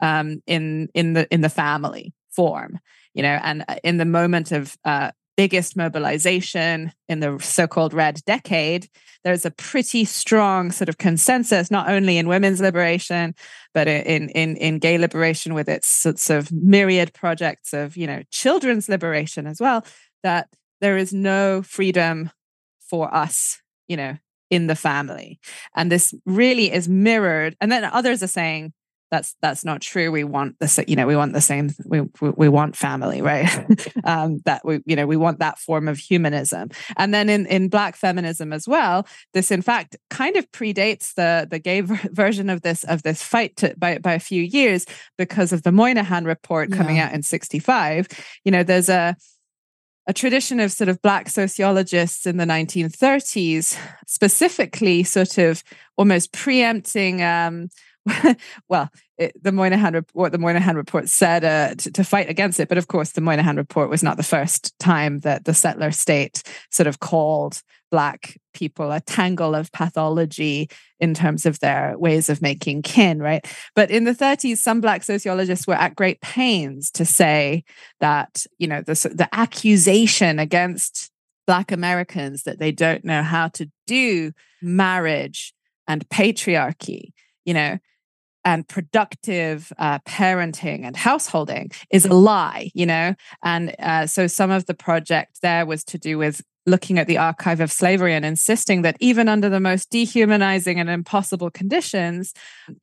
[SPEAKER 5] in the family form, and in the moment of biggest mobilization in the so-called Red Decade, there's a pretty strong sort of consensus, not only in women's liberation, but in gay liberation with its sorts of myriad projects of, children's liberation as well, that there is no freedom for us, in the family. And this really is mirrored. And then others are saying, that's not true. We want we want the same. We want family, right? That we want that form of humanism. And then in Black feminism as well, this in fact kind of predates the gay version of this fight by a few years, because of the Moynihan report coming out in 1965. There's a tradition of sort of Black sociologists in the 1930s, specifically sort of almost preempting. What the Moynihan report said to fight against it. But of course, the Moynihan report was not the first time that the settler state sort of called Black people a tangle of pathology in terms of their ways of making kin, right? But in the 1930s, some Black sociologists were at great pains to say that, the accusation against Black Americans that they don't know how to do marriage and patriarchy, and productive parenting and householding is a lie, And so some of the project there was to do with looking at the archive of slavery and insisting that even under the most dehumanizing and impossible conditions,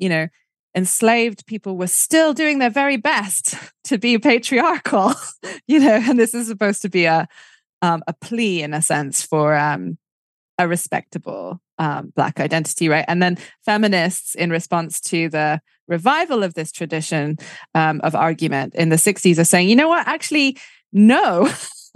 [SPEAKER 5] enslaved people were still doing their very best to be patriarchal, and this is supposed to be a plea, in a sense, for a respectable Black identity, right? And then feminists, in response to the revival of this tradition of argument in the 1960s, are saying, you know what, actually, no.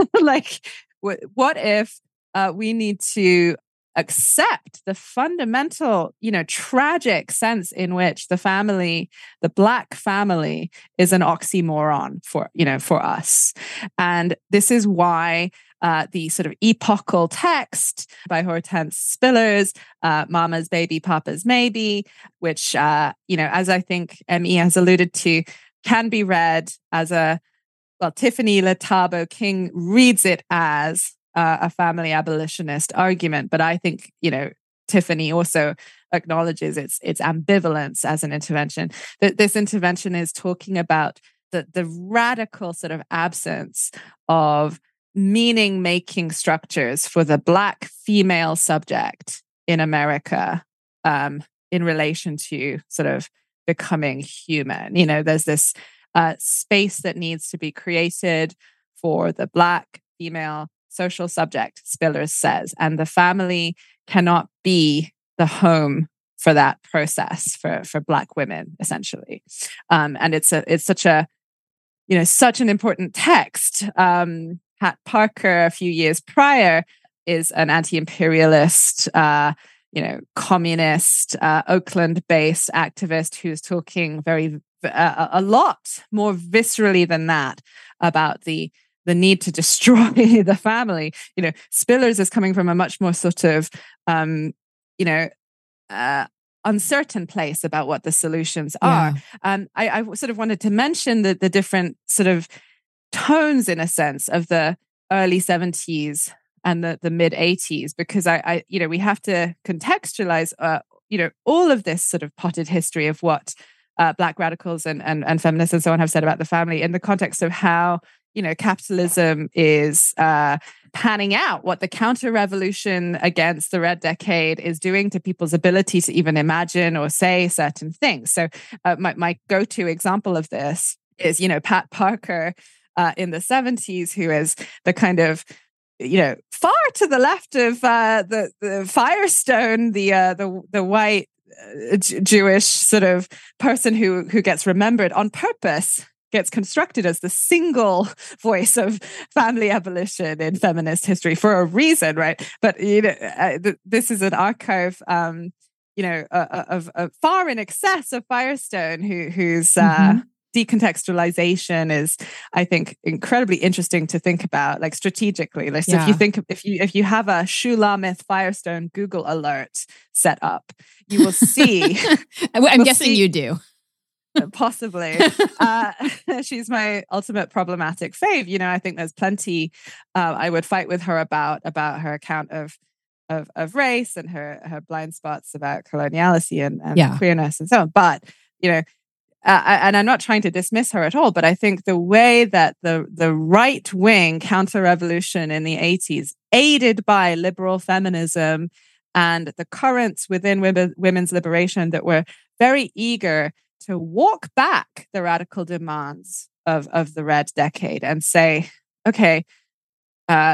[SPEAKER 5] What if we need to accept the fundamental, tragic sense in which the Black family is an oxymoron for us. And this is why the sort of epochal text by Hortense Spillers, Mama's Baby, Papa's Maybe, which, as I think M.E. has alluded to, can be read as Tiffany Letabo King reads it as a family abolitionist argument. But I think, Tiffany also acknowledges its ambivalence as an intervention. That this intervention is talking about the radical sort of absence of meaning-making structures for the Black female subject in America in relation to sort of becoming human. There's this space that needs to be created for the Black female social subject, Spillers says, and the family cannot be the home for that process for Black women, essentially. And it's such an important text. Pat Parker, a few years prior, is an anti-imperialist communist, Oakland-based activist who's talking a lot more viscerally than that about the need to destroy the family. Spillers is coming from a much more sort of, uncertain place about what the solutions are. I sort of wanted to mention the different sort of tones, in a sense, of the early 70s and the mid 80s, because we have to contextualize, all of this sort of potted history of what Black radicals and feminists and so on have said about the family in the context of how, capitalism is panning out, what the counter-revolution against the Red Decade is doing to people's ability to even imagine or say certain things. So my go-to example of this is, Pat Parker in the 70s, who is the kind of, far to the left of the Firestone, the white Jewish sort of person who gets remembered on purpose, gets constructed as the single voice of family abolition in feminist history for a reason, right? But this is an archive, of far in excess of Firestone, whose decontextualization is, I think, incredibly interesting to think about, like strategically. Like, so if you have a Shulamith Firestone Google alert set up, you will see.
[SPEAKER 1] I'm guessing you do.
[SPEAKER 5] Possibly. She's my ultimate problematic fave. I think there's plenty I would fight with her about her account of race and her blind spots about coloniality and queerness and so on. But, and I'm not trying to dismiss her at all, but I think the way that the right-wing counter-revolution in the 80s, aided by liberal feminism and the currents within women's liberation that were very eager to walk back the radical demands of the Red Decade and say, okay, there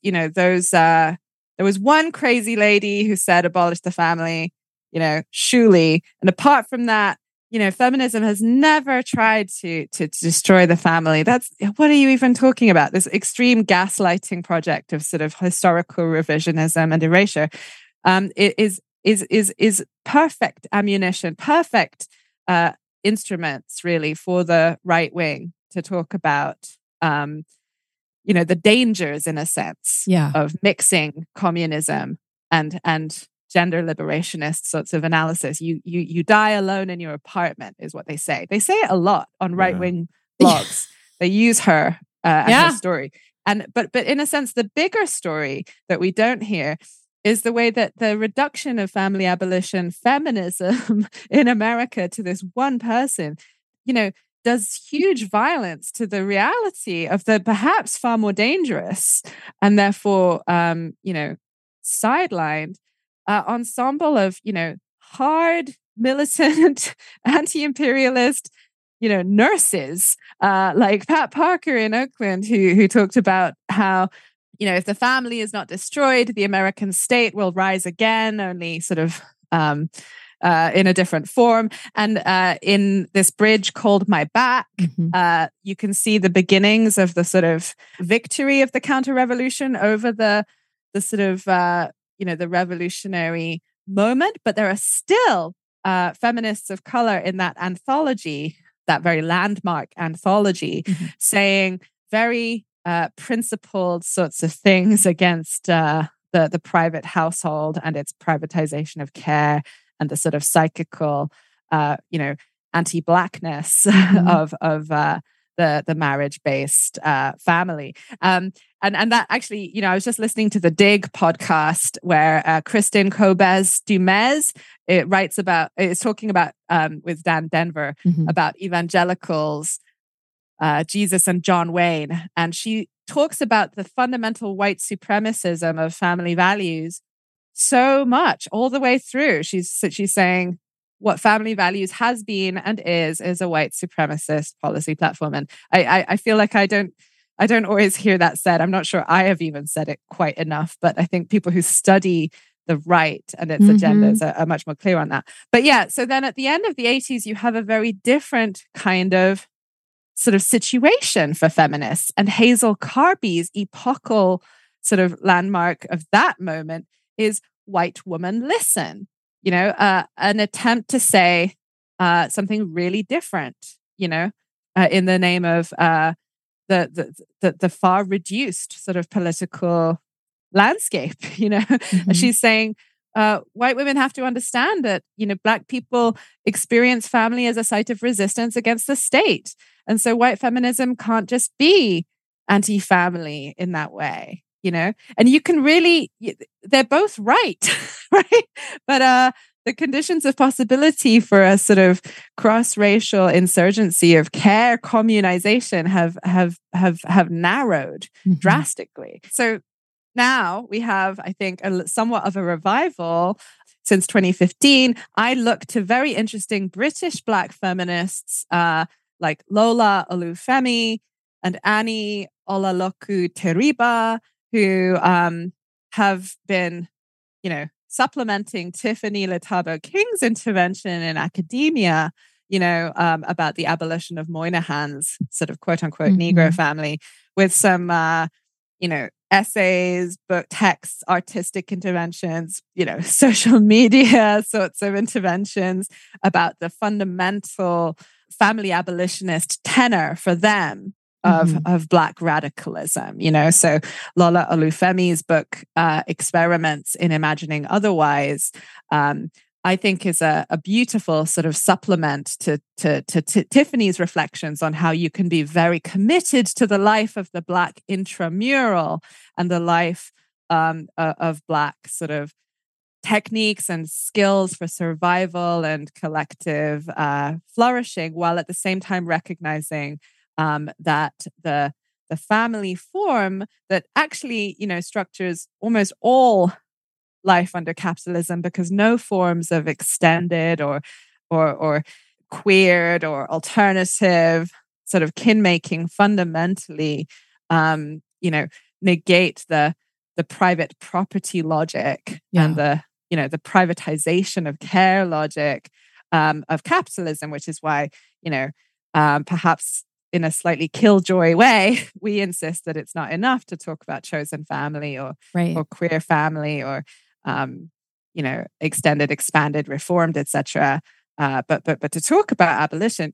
[SPEAKER 5] was one crazy lady who said abolish the family, Shuli, and apart from that, feminism has never tried to destroy the family. What are you even talking about? This extreme gaslighting project of sort of historical revisionism and erasure is perfect ammunition, perfect instruments really for the right wing to talk about, the dangers, in a sense, of mixing communism and gender liberationist sorts of analysis. You die alone in your apartment is what they say. They say it a lot on right wing blogs. They use her and her story, but in a sense, the bigger story that we don't hear is the way that the reduction of family abolition feminism in America to this one person, does huge violence to the reality of the perhaps far more dangerous and therefore, sidelined ensemble of, hard, militant, anti-imperialist, nurses like Pat Parker in Oakland, who talked about how, if the family is not destroyed, the American state will rise again, only sort of in a different form. And in this bridge called My Back, you can see the beginnings of the sort of victory of the counter-revolution over the sort of, the revolutionary moment. But there are still feminists of color in that anthology, that very landmark anthology, saying very principled sorts of things against the private household and its privatization of care and the sort of psychical, anti-blackness of the marriage-based family. And that actually, I was just listening to the Dig podcast where Kristen Kobes-Dumez is talking about with Dan Denver about evangelicals, Jesus and John Wayne. And she talks about the fundamental white supremacism of family values so much all the way through. She's saying what family values has been and is a white supremacist policy platform. And I feel like I don't always hear that said. I'm not sure I have even said it quite enough, but I think people who study the right and its agendas are much more clear on that. But yeah, so then at the end of the 80s, you have a very different kind of sort of situation for feminists. And Hazel Carby's epochal sort of landmark of that moment is white woman listen? An attempt to say something really different, in the name of the far reduced sort of political landscape. Mm-hmm. She's saying white women have to understand that, Black people experience family as a site of resistance against the state. And so white feminism can't just be anti-family in that way, and you can really, they're both right, right? But the conditions of possibility for a sort of cross-racial insurgency of care communization have narrowed mm-hmm. drastically. So now we have, I think, somewhat of a revival. Since 2015, I look to very interesting British Black feminists like Lola Olufemi and Annie Olaloku-Teriba, who have been, supplementing Tiffany Letabo King's intervention in academia, about the abolition of Moynihan's sort of quote unquote mm-hmm. Negro family with some, essays, book texts, artistic interventions, social media sorts of interventions about the fundamental family abolitionist tenor for them of Black radicalism, So Lola Olufemi's book, Experiments in Imagining Otherwise, I think is a beautiful sort of supplement to Tiffany's reflections on how you can be very committed to the life of the Black intramural and the life of Black sort of techniques and skills for survival and collective flourishing, while at the same time recognizing that the family form that actually, structures almost all life under capitalism, because no forms of extended or queered or alternative sort of kin-making fundamentally, negate the private property logic and the privatization of care logic of capitalism, which is why, perhaps in a slightly killjoy way, we insist that it's not enough to talk about chosen family or queer family or, extended, expanded, reformed, etc. But to talk about abolition,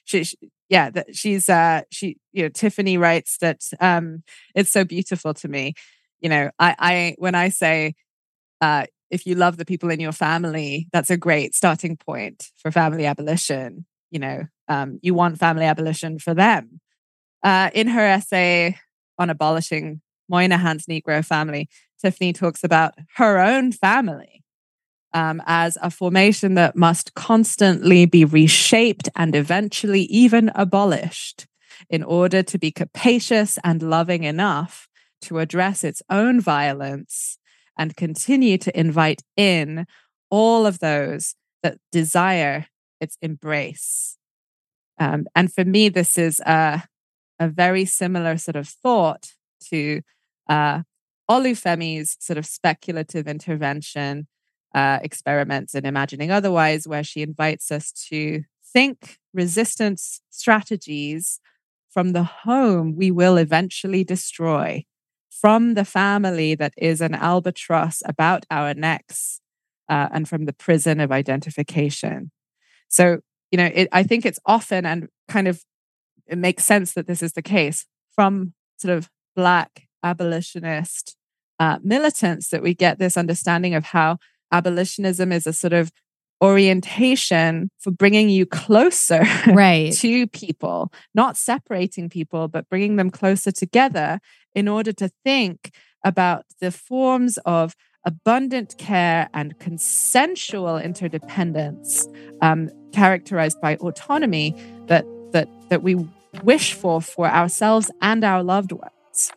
[SPEAKER 5] Tiffany writes that it's so beautiful to me. I when I say if you love the people in your family, that's a great starting point for family abolition. You want family abolition for them. In her essay on abolishing Moynihan's Negro family, Tiffany talks about her own family as a formation that must constantly be reshaped and eventually even abolished in order to be capacious and loving enough to address its own violence and continue to invite in all of those that desire its embrace. And for me, this is a very similar sort of thought to Olufemi's sort of speculative intervention, Experiments in Imagining Otherwise, where she invites us to think resistance strategies from the home we will eventually destroy, from the family that is an albatross about our necks, and from the prison of identification. So, I think it's often, and kind of it makes sense that this is the case, from sort of Black abolitionist militants that we get this understanding of how abolitionism is a sort of orientation for bringing you closer to people, not separating people, but bringing them closer together in order to think about the forms of abundant care and consensual interdependence characterized by autonomy that we wish for ourselves and our loved ones.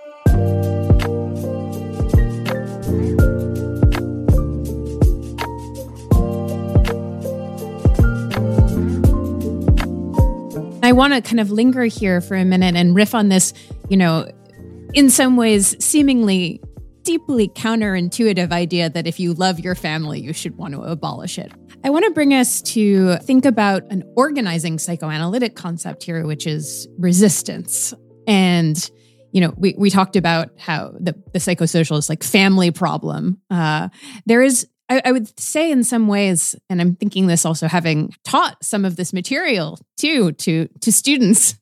[SPEAKER 1] I want to kind of linger here for a minute and riff on this, in some ways seemingly deeply counterintuitive idea that if you love your family, you should want to abolish it. I want to bring us to think about an organizing psychoanalytic concept here, which is resistance. And, we talked about how the psychosocial is like family problem. There is, I would say in some ways, and I'm thinking this also having taught some of this material too to students,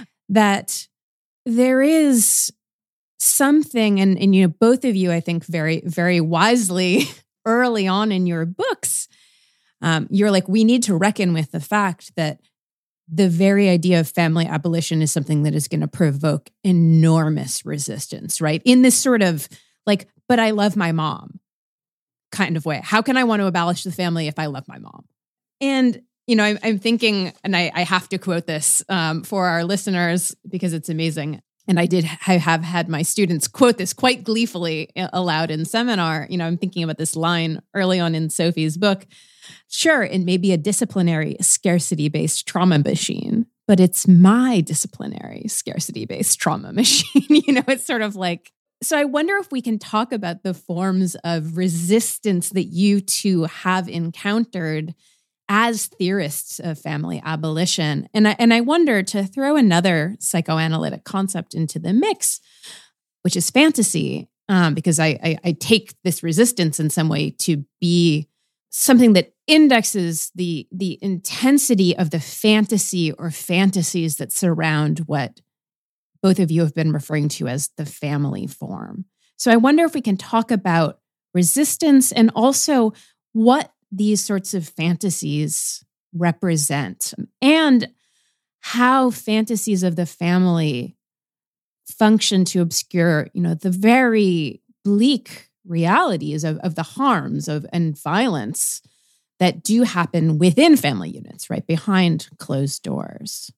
[SPEAKER 1] that there is something, and both of you, I think very, very wisely early on in your books, you're like, we need to reckon with the fact that the very idea of family abolition is something that is going to provoke enormous resistance, right? In this sort of like, but I love my mom kind of way. How can I want to abolish the family if I love my mom? And, I'm thinking, and I have to quote this for our listeners because it's amazing. And I have had my students quote this quite gleefully aloud in seminar. I'm thinking about this line early on in Sophie's book. Sure, it may be a disciplinary scarcity-based trauma machine, but it's my disciplinary scarcity-based trauma machine. It's sort of like, so I wonder if we can talk about the forms of resistance that you two have encountered as theorists of family abolition. And I wonder, to throw another psychoanalytic concept into the mix, which is fantasy, because I take this resistance in some way to be something that indexes the intensity of the fantasy or fantasies that surround what both of you have been referring to as the family form. So I wonder if we can talk about resistance and also what these sorts of fantasies represent and how fantasies of the family function to obscure, the very bleak realities of the harms and violence that do happen within family units, right, behind closed doors.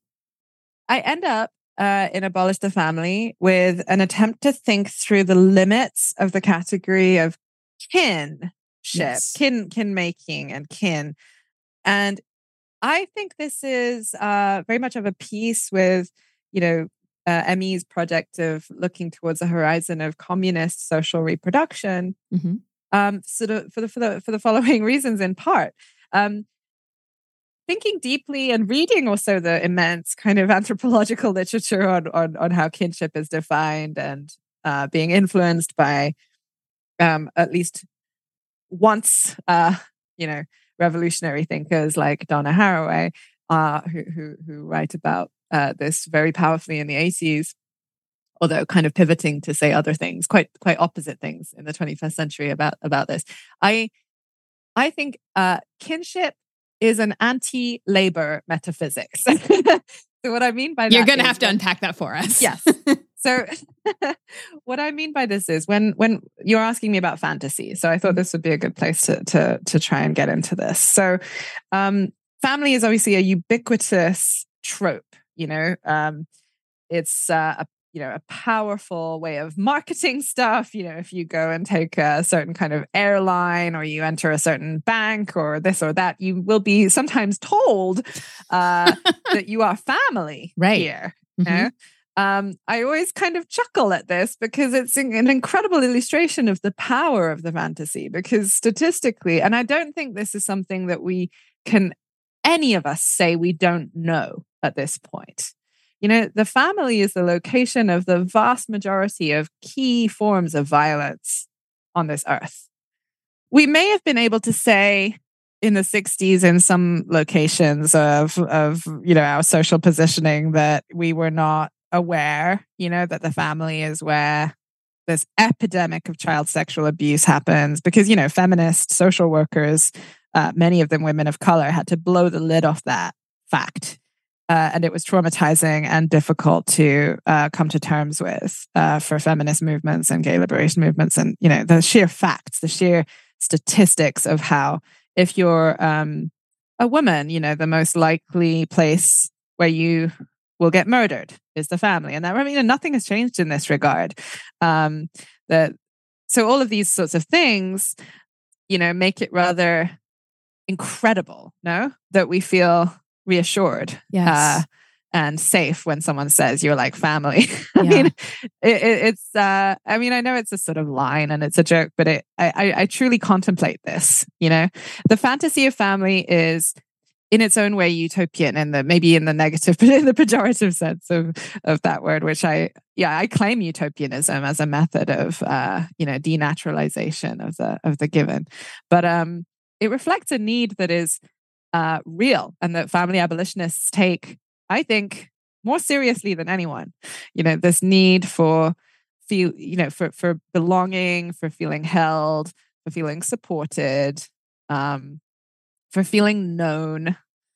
[SPEAKER 5] I end up in Abolish the Family with an attempt to think through the limits of the category of kinship, yes. kin making and kin. And I think this is very much of a piece with, ME's project of looking towards the horizon of communist social reproduction, sort of for the following reasons, in part. Thinking deeply and reading also the immense kind of anthropological literature on how kinship is defined and being influenced by at least once, revolutionary thinkers like Donna Haraway, who write about this very powerfully in the 80s, although kind of pivoting to say other things, quite opposite things in the 21st century about this. I think kinship is an anti-labor metaphysics. So what I mean by that,
[SPEAKER 1] you're going to have to unpack that for us.
[SPEAKER 5] Yes. So what I mean by this is when you're asking me about fantasy, so I thought this would be a good place to try and get into this. So family is obviously a ubiquitous trope. It's a powerful way of marketing stuff. If you go and take a certain kind of airline or you enter a certain bank or this or that, you will be sometimes told that you are family here. I always kind of chuckle at this because it's an incredible illustration of the power of the fantasy, because statistically, and I don't think this is something that any of us say we don't know at this point. The family is the location of the vast majority of key forms of violence on this earth. We may have been able to say in the 60s in some locations of our social positioning that we were not aware, that the family is where this epidemic of child sexual abuse happens, because, feminist social workers, many of them women of color, had to blow the lid off that fact. And it was traumatizing and difficult to come to terms with for feminist movements and gay liberation movements. And, the sheer facts, the sheer statistics of how if you're a woman, the most likely place where you will get murdered is the family. And nothing has changed in this regard. So all of these sorts of things, make it rather incredible, that we feel reassured and safe when someone says you're like family. It's I know it's a sort of line and it's a joke, but I truly contemplate this. The fantasy of family is in its own way utopian, and maybe in the negative, but in the pejorative sense of that word, which I claim utopianism as a method of denaturalization of the given, but it reflects a need that is real, and that family abolitionists take, I think, more seriously than anyone. This need for for belonging, for feeling held, for feeling supported, for feeling known,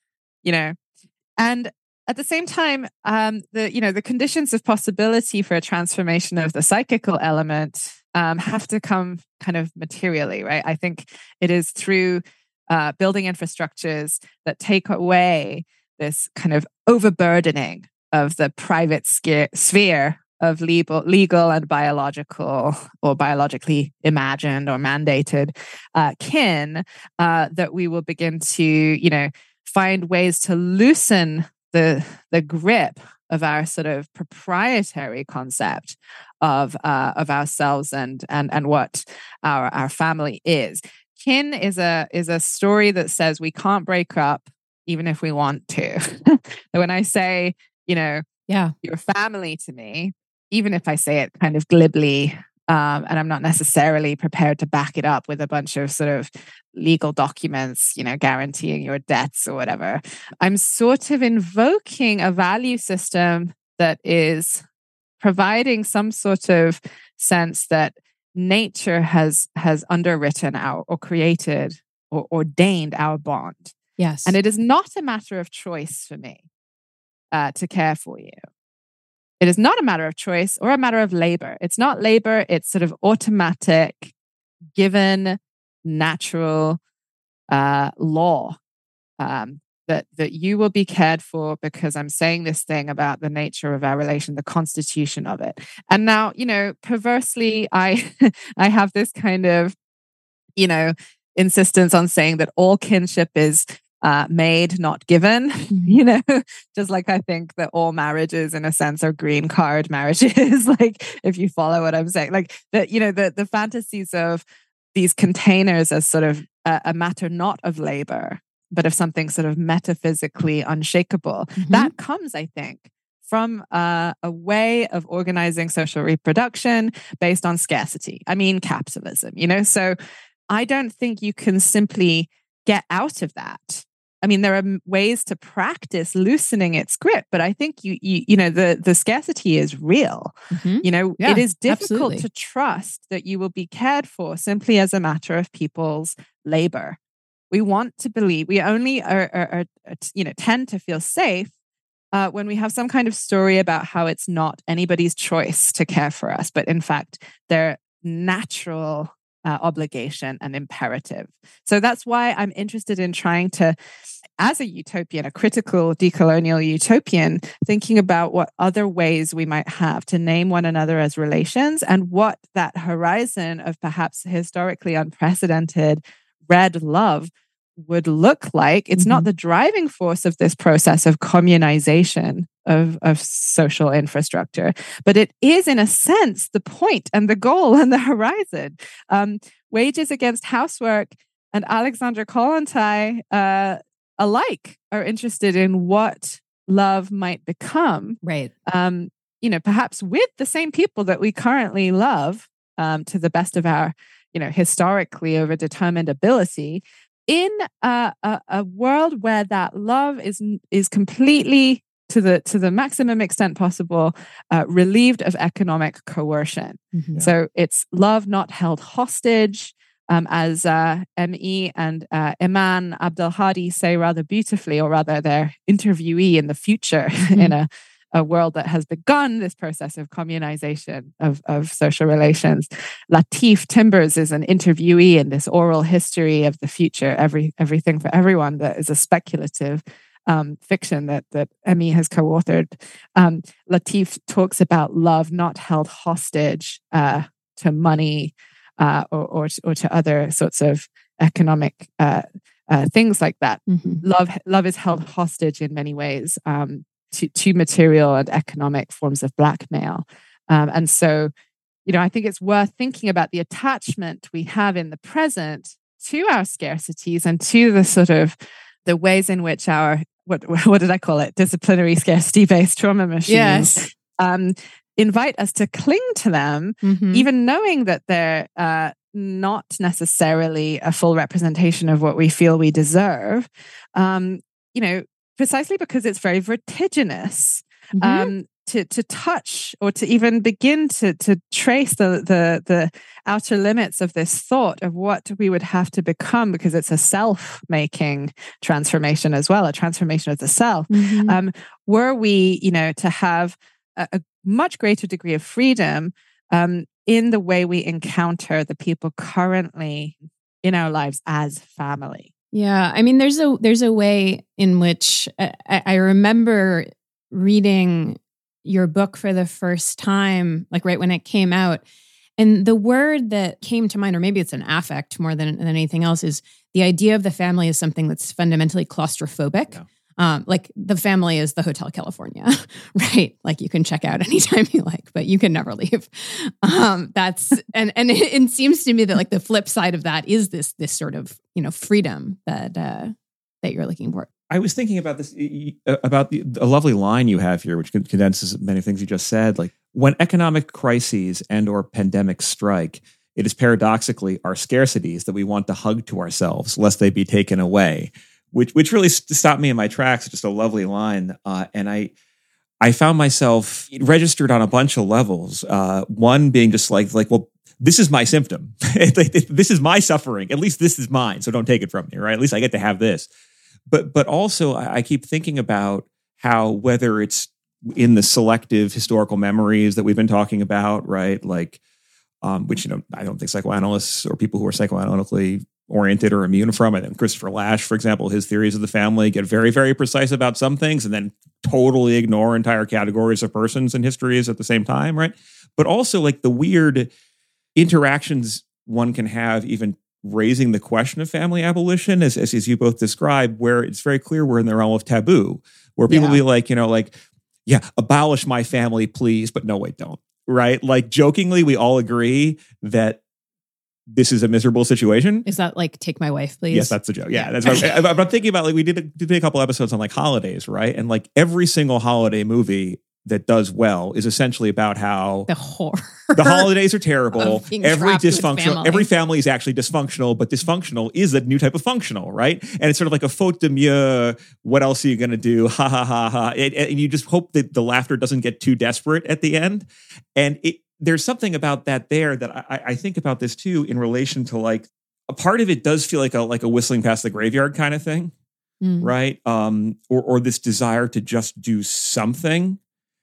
[SPEAKER 5] and at the same time, the conditions of possibility for a transformation of the psychical element have to come kind of materially, right? I think it is through building infrastructures that take away this kind of overburdening of the private sphere of legal and biological, or biologically imagined or mandated kin, that we will begin to, find ways to loosen the grip of our sort of proprietary concept of ourselves and what our family is. Kin is a story that says we can't break up even if we want to. When I say, your family to me, even if I say it kind of glibly, and I'm not necessarily prepared to back it up with a bunch of sort of legal documents, guaranteeing your debts or whatever, I'm sort of invoking a value system that is providing some sort of sense that nature has underwritten or created or ordained our bond.
[SPEAKER 1] Yes.
[SPEAKER 5] And it is not a matter of choice for me to care for you. It is not a matter of choice or a matter of labor. It's not labor. It's sort of automatic, given, natural law that you will be cared for because I'm saying this thing about the nature of our relation, the constitution of it. And now, perversely, I have this kind of, insistence on saying that all kinship is made, not given, just like I think that all marriages in a sense are green card marriages. Like, if you follow what I'm saying, like the fantasies of these containers as sort of a matter not of labor, but of something sort of metaphysically unshakable. Mm-hmm. That comes, I think, from a way of organizing social reproduction based on scarcity. I mean, capitalism, So I don't think you can simply get out of that. I mean, there are ways to practice loosening its grip, but I think the scarcity is real. Mm-hmm. It is difficult to trust that you will be cared for simply as a matter of people's labor. We want to believe, we only tend to feel safe when we have some kind of story about how it's not anybody's choice to care for us, but in fact, their natural obligation and imperative. So that's why I'm interested in trying to, as a utopian, a critical decolonial utopian, thinking about what other ways we might have to name one another as relations and what that horizon of perhaps historically unprecedented red love would look like. It's not the driving force of this process of communization of social infrastructure, but it is, in a sense, the point and the goal and the horizon. Wages Against Housework and Alexandra Kollontai alike are interested in what love might become.
[SPEAKER 1] Right.
[SPEAKER 5] Perhaps with the same people that we currently love, to the best of our, historically overdetermined ability, in a world where that love is completely, to the maximum extent possible, relieved of economic coercion. Mm-hmm. So it's love not held hostage, as M.E. and Iman Abdelhadi say rather beautifully, or rather their interviewee in the future, mm-hmm. in a world that has begun this process of communization of social relations. Lateef Timbers is an interviewee in this oral history of the future, everything for everyone, that is a speculative fiction that M.E. has co-authored. Lateef talks about love not held hostage to money or to other sorts of economic things like that. Mm-hmm. Love is held hostage in many ways to material and economic forms of blackmail. And so, I think it's worth thinking about the attachment we have in the present to our scarcities and to the sort of the ways in which our, what did I call it? Disciplinary scarcity-based trauma machines invite us to cling to them, even knowing that they're not necessarily a full representation of what we feel we deserve, precisely because it's very vertiginous. To touch or to even begin to trace the outer limits of this thought of what we would have to become, because it's a self-making transformation as well, a transformation of the self. Were we, to have a much greater degree of freedom in the way we encounter the people currently in our lives as family.
[SPEAKER 1] Yeah, I mean, there's a way in which I remember reading your book for the first time, like right when it came out. And the word that came to mind, or maybe it's an affect more than anything else, is the idea of the family as something that's fundamentally claustrophobic. Yeah. Like the family is the Hotel California, right? Like you can check out anytime you like, but you can never leave. That's and it seems to me that like the flip side of that is this sort of freedom that you're looking for.
[SPEAKER 3] I was thinking about this, about a lovely line you have here, which condenses many things you just said. Like, when economic crises and or pandemics strike, it is paradoxically our scarcities that we want to hug to ourselves, lest they be taken away, which really stopped me in my tracks. Just a lovely line. And I found myself registered on a bunch of levels. One being just like, well, this is my symptom. This is my suffering. At least this is mine. So don't take it from me, right? At least I get to have this. But also I keep thinking about how, whether it's in the selective historical memories that we've been talking about, right? Like, which, I don't think psychoanalysts or people who are psychoanalytically oriented or immune from it. And Christopher Lasch, for example, his theories of the family get very, very precise about some things and then totally ignore entire categories of persons and histories at the same time, right? But also like the weird interactions one can have, even raising the question of family abolition, as you both described, where it's very clear we're in the realm of taboo, where people be like, yeah, abolish my family, please, but no, wait, don't, right? Like jokingly, we all agree that this is a miserable situation.
[SPEAKER 1] Is that like, take my wife, please?
[SPEAKER 3] Yes, that's the joke. Yeah, that's what I'm thinking about. Like we did a couple episodes on like holidays, right? And like every single holiday movie that does well is essentially about how
[SPEAKER 1] the horror,
[SPEAKER 3] the holidays are terrible. Every family is actually dysfunctional, but dysfunctional is a new type of functional, right? And it's sort of like a faute de mieux. What else are you going to do? Ha ha ha ha. And you just hope that the laughter doesn't get too desperate at the end. And there's something about that there that I think about this too, in relation to like a part of it does feel like a whistling past the graveyard kind of thing, right? Or this desire to just do something.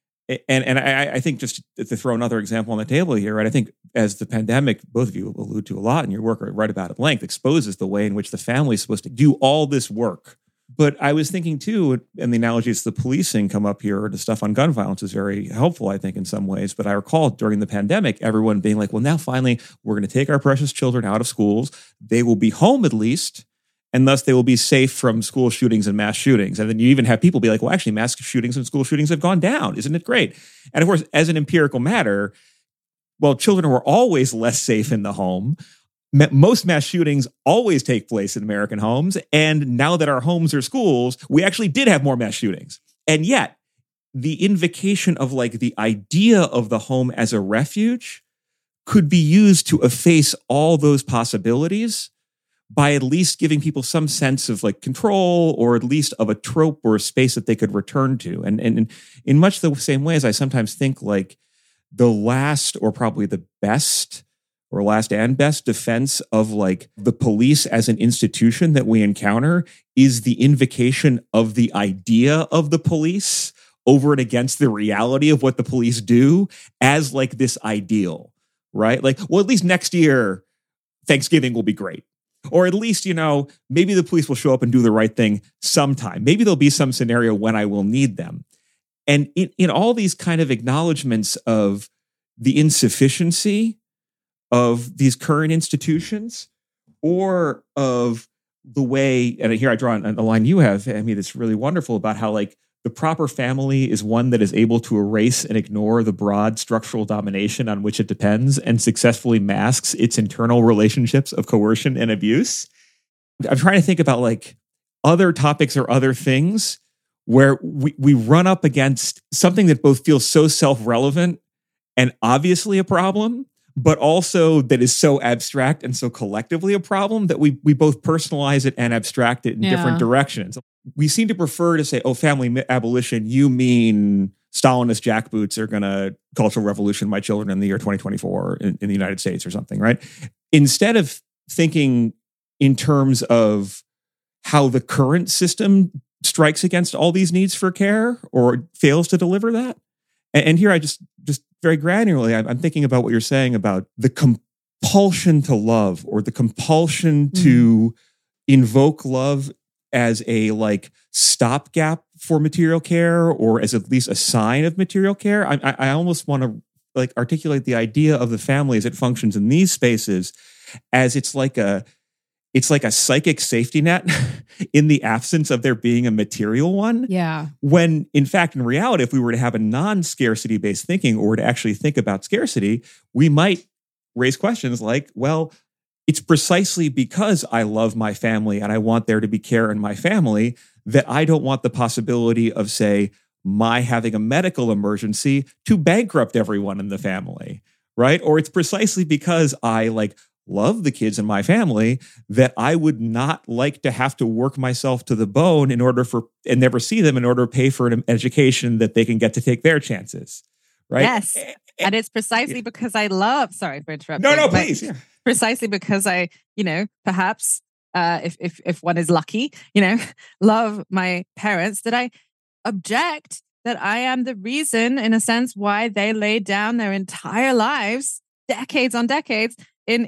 [SPEAKER 3] And I think, just to throw another example on the table here, right? I think as the pandemic, both of you allude to a lot in your work, or write about at length, exposes the way in which the family is supposed to do all this work. But I was thinking too, and the analogies to policing come up here, or the stuff on gun violence is very helpful, I think, in some ways. But I recall during the pandemic, everyone being like, well, now finally, we're going to take our precious children out of schools. They will be home at least. And thus they will be safe from school shootings and mass shootings. And then you even have people be like, well, actually, mass shootings and school shootings have gone down. Isn't it great? And of course, as an empirical matter, well, children were always less safe in the home. Most mass shootings always take place in American homes. And now that our homes are schools, we actually did have more mass shootings. And yet, the invocation of like the idea of the home as a refuge could be used to efface all those possibilities, by at least giving people some sense of like control, or at least of a trope or a space that they could return to. And in much the same way as I sometimes think like the last, or probably the best, or last and best defense of like the police as an institution that we encounter is the invocation of the idea of the police over and against the reality of what the police do as like this ideal, right? Like, well, at least next year, Thanksgiving will be great. Or at least, maybe the police will show up and do the right thing sometime. Maybe there'll be some scenario when I will need them. And in all these kind of acknowledgments of the insufficiency of these current institutions, or of the way, and here I draw on a line you have, Amy, that's really wonderful about how like the proper family is one that is able to erase and ignore the broad structural domination on which it depends and successfully masks its internal relationships of coercion and abuse. I'm trying to think about like other topics or other things where we run up against something that both feels so self-relevant and obviously a problem, but also that is so abstract and so collectively a problem that we both personalize it and abstract it in different directions. We seem to prefer to say, oh, family abolition, you mean Stalinist jackboots are going to cultural revolution my children in the year 2024 in the United States or something, right? Instead of thinking in terms of how the current system strikes against all these needs for care or fails to deliver that. And here I just very granularly, I'm thinking about what you're saying about the compulsion to love or the compulsion to invoke love as a like stopgap for material care or as at least a sign of material care. I almost want to like articulate the idea of the family as it functions in these spaces as it's like a psychic safety net in the absence of there being a material one.
[SPEAKER 1] Yeah.
[SPEAKER 3] When in fact, in reality, if we were to have a non-scarcity based thinking or to actually think about scarcity, we might raise questions like, well, it's precisely because I love my family and I want there to be care in my family that I don't want the possibility of, say, my having a medical emergency to bankrupt everyone in the family, right? Or it's precisely because I like love the kids in my family that I would not like to have to work myself to the bone in order for and never see them in order to pay for an education that they can get to take their chances, right?
[SPEAKER 5] Yes, and it's precisely because I love. Sorry for interrupting.
[SPEAKER 3] No, please. Yeah.
[SPEAKER 5] Precisely because I, perhaps if one is lucky, love my parents, that I object that I am the reason, in a sense, why they laid down their entire lives, decades on decades, in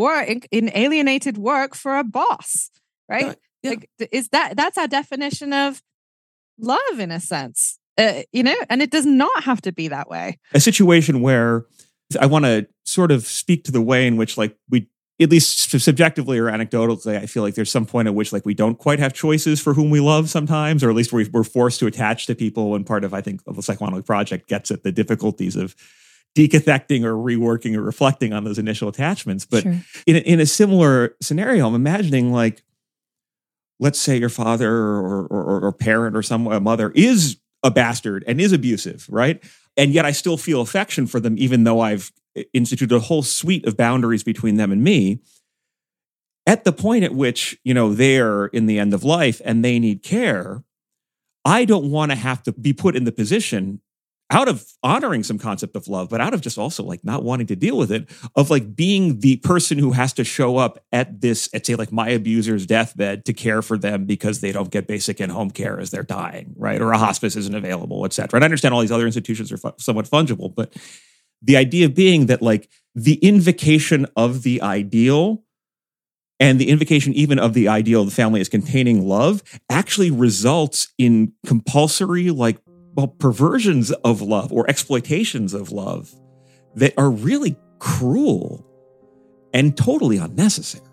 [SPEAKER 5] alienated work for a boss, right?
[SPEAKER 3] Yeah.
[SPEAKER 5] Like, that's our definition of love, in a sense, and it does not have to be that way.
[SPEAKER 3] A situation where I want to sort of speak to the way in which, like, we, at least subjectively or anecdotally, I feel like there's some point at which, like, we don't quite have choices for whom we love sometimes, or at least we're forced to attach to people. And part of, I think, of the Psychoanalytic Project gets at the difficulties of decathecting or reworking or reflecting on those initial attachments. But sure. in a similar scenario, I'm imagining, like, let's say your father or parent or some mother is a bastard and is abusive, right? And yet I still feel affection for them, even though I've instituted a whole suite of boundaries between them and me. At the point at which, they're in the end of life and they need care, I don't want to have to be put in the position, out of honoring some concept of love, but out of just also like not wanting to deal with it, of like being the person who has to show up at say like my abuser's deathbed to care for them because they don't get basic in-home care as they're dying, right? Or a hospice isn't available, et cetera. And I understand all these other institutions are somewhat fungible, but the idea being that like the invocation of the ideal and the invocation even of the ideal of the family as containing love actually results in compulsory, like, perversions of love or exploitations of love that are really cruel and totally unnecessary.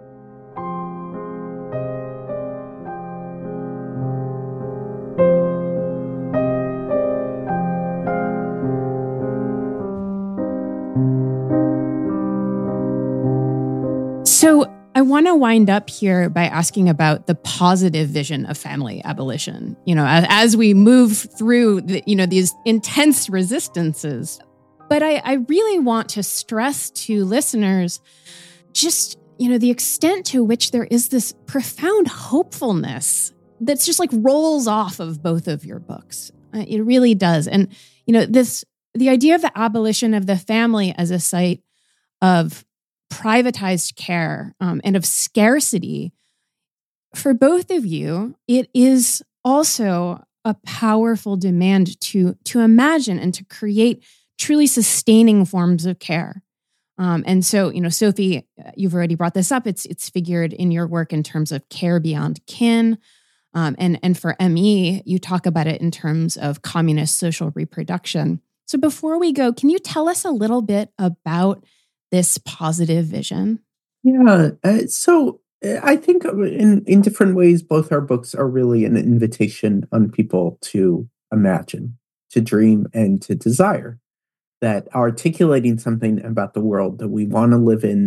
[SPEAKER 1] So I want to wind up here by asking about the positive vision of family abolition. As we move through these intense resistances. But I really want to stress to listeners just, the extent to which there is this profound hopefulness that's just like rolls off of both of your books. It really does. And, the idea of the abolition of the family as a site of privatized care and of scarcity, for both of you, it is also a powerful demand to imagine and to create truly sustaining forms of care. And so, Sophie, you've already brought this up. It's figured in your work in terms of care beyond kin. And for ME, you talk about it in terms of communist social reproduction. So before we go, can you tell us a little bit about this positive vision?
[SPEAKER 4] Yeah. So I think in different ways, both our books are really an invitation on people to imagine, to dream, and to desire. That articulating something about the world that we want to live in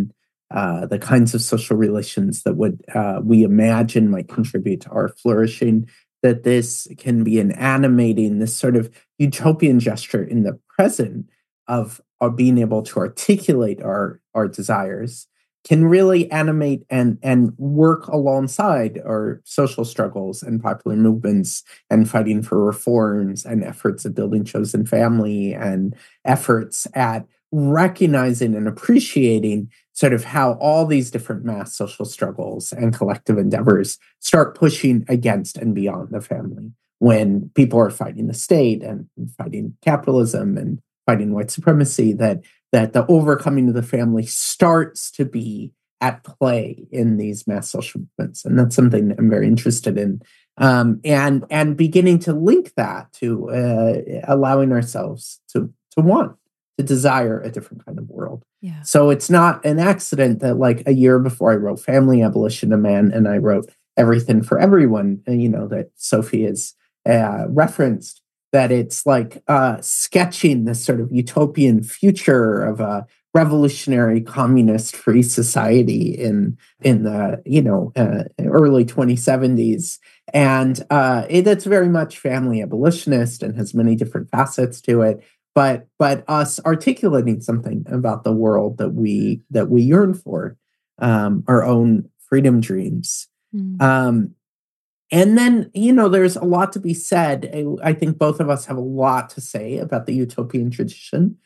[SPEAKER 4] the kinds of social relations that we imagine might contribute to our flourishing, that this can be an animating, this sort of utopian gesture in the present of being able to articulate our desires, can really animate and work alongside our social struggles and popular movements and fighting for reforms and efforts at building chosen family and efforts at recognizing and appreciating sort of how all these different mass social struggles and collective endeavors start pushing against and beyond the family when people are fighting the state and fighting capitalism and fighting white supremacy, that the overcoming of the family starts to be at play in these mass social movements. And that's something that I'm very interested in. And beginning to link that to allowing ourselves to want, to desire a different kind of world.
[SPEAKER 1] Yeah.
[SPEAKER 4] So it's not an accident that like a year before I wrote Family Abolition to Man and I wrote Everything for Everyone, that Sophie has referenced, that it's like sketching this sort of utopian future of a revolutionary communist free society in the early 2070s. And that's very much family abolitionist and has many different facets to it. But us articulating something about the world that we yearn for, our own freedom dreams. And then, there's a lot to be said. I think both of us have a lot to say about the utopian tradition,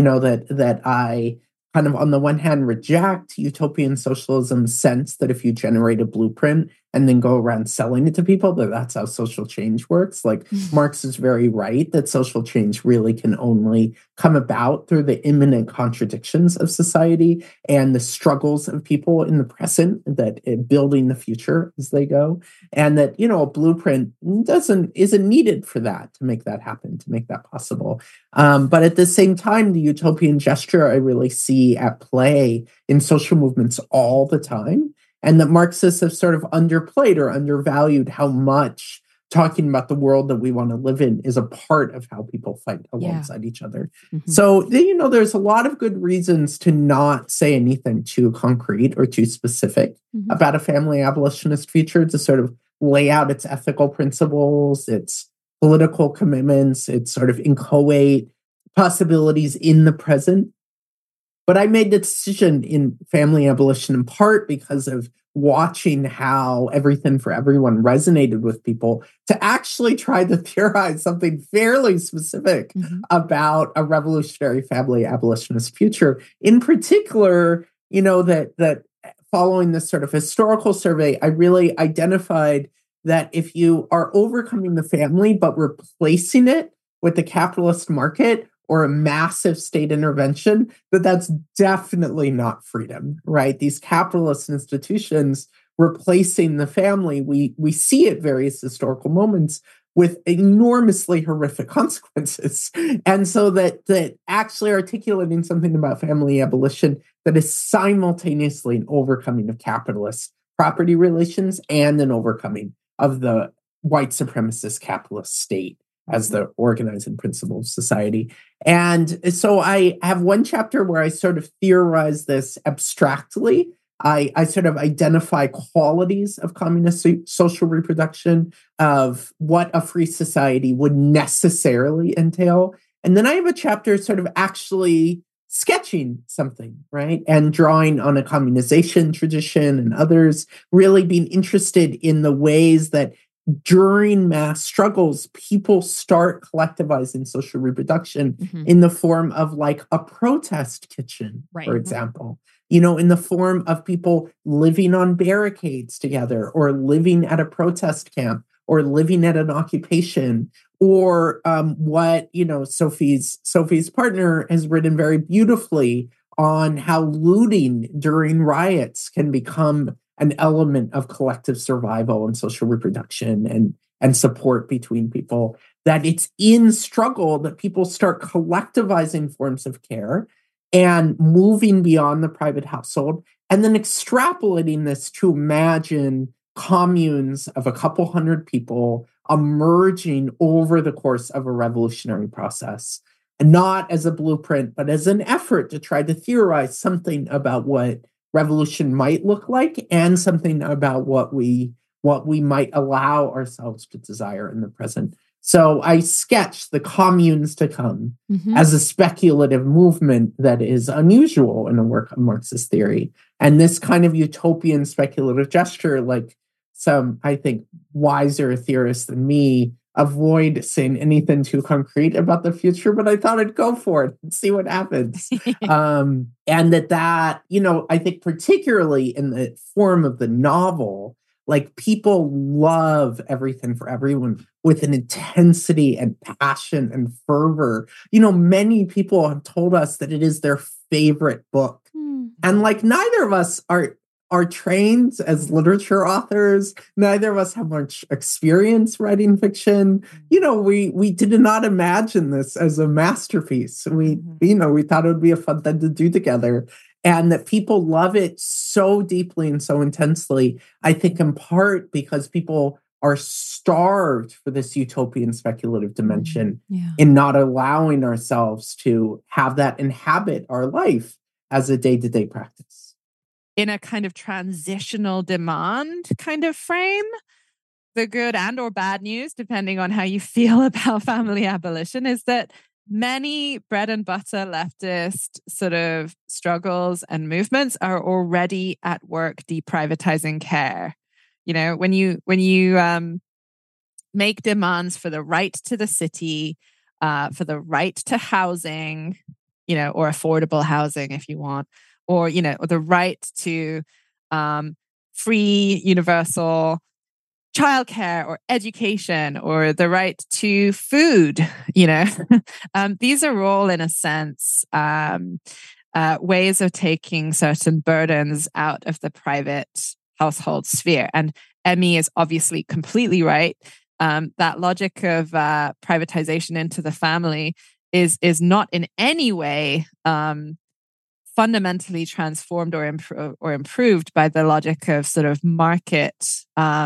[SPEAKER 4] that I kind of, on the one hand, reject utopian socialism's sense that if you generate a blueprint and then go around selling it to people, that's how social change works. Like Marx is very right that social change really can only come about through the imminent contradictions of society and the struggles of people in the present, that building the future as they go. And that, a blueprint isn't needed for that, to make that happen, to make that possible. But at the same time, the utopian gesture I really see at play in social movements all the time. And that Marxists have sort of underplayed or undervalued how much talking about the world that we want to live in is a part of how people fight alongside each other. Mm-hmm. So, there's a lot of good reasons to not say anything too concrete or too specific about a family abolitionist future, to sort of lay out its ethical principles, its political commitments, its sort of inchoate possibilities in the present. But I made the decision in Family Abolition in part because of watching how Everything for Everyone resonated with people, to actually try to theorize something fairly specific about a revolutionary family abolitionist future. In particular, that following this sort of historical survey, I really identified that if you are overcoming the family but replacing it with the capitalist market or a massive state intervention, that's definitely not freedom, right? These capitalist institutions replacing the family, we see at various historical moments with enormously horrific consequences. And so that actually articulating something about family abolition that is simultaneously an overcoming of capitalist property relations and an overcoming of the white supremacist capitalist state as the organizing principle of society. And so I have one chapter where I sort of theorize this abstractly. I sort of identify qualities of communist social reproduction, of what a free society would necessarily entail. And then I have a chapter sort of actually sketching something, right? And drawing on a communization tradition and others, really being interested in the ways that during mass struggles, people start collectivizing social reproduction in the form of like a protest kitchen, for example, in the form of people living on barricades together, or living at a protest camp, or living at an occupation, or what, Sophie's partner has written very beautifully on how looting during riots can become an element of collective survival and social reproduction and support between people, that it's in struggle that people start collectivizing forms of care and moving beyond the private household, and then extrapolating this to imagine communes of a couple hundred people emerging over the course of a revolutionary process, and not as a blueprint, but as an effort to try to theorize something about what revolution might look like, and something about what we might allow ourselves to desire in the present. So I sketched the communes to come as a speculative movement that is unusual in a work of Marxist theory. And this kind of utopian speculative gesture, like some, I think, wiser theorists than me, avoid saying anything too concrete about the future, but I thought I'd go for it and see what happens. And that, I think particularly in the form of the novel, like people love Everything for Everyone with an intensity and passion and fervor. Many people have told us that it is their favorite book. And like neither of us are trained as literature authors. Neither of us have much experience writing fiction. We did not imagine this as a masterpiece. We thought it would be a fun thing to do together. And that people love it so deeply and so intensely, I think in part because people are starved for this utopian speculative dimension in not allowing ourselves to have that inhabit our life as a day-to-day practice.
[SPEAKER 5] In a kind of transitional demand kind of frame, the good and or bad news, depending on how you feel about family abolition, is that many bread and butter leftist sort of struggles and movements are already at work deprivatizing care. When you make demands for the right to the city, for the right to housing, or affordable housing if you want, or the right to free universal childcare or education, or the right to food, these are all, in a sense, ways of taking certain burdens out of the private household sphere. And Emmy is obviously completely right. That logic of privatization into the family is not in any way fundamentally transformed or improved by the logic of sort of market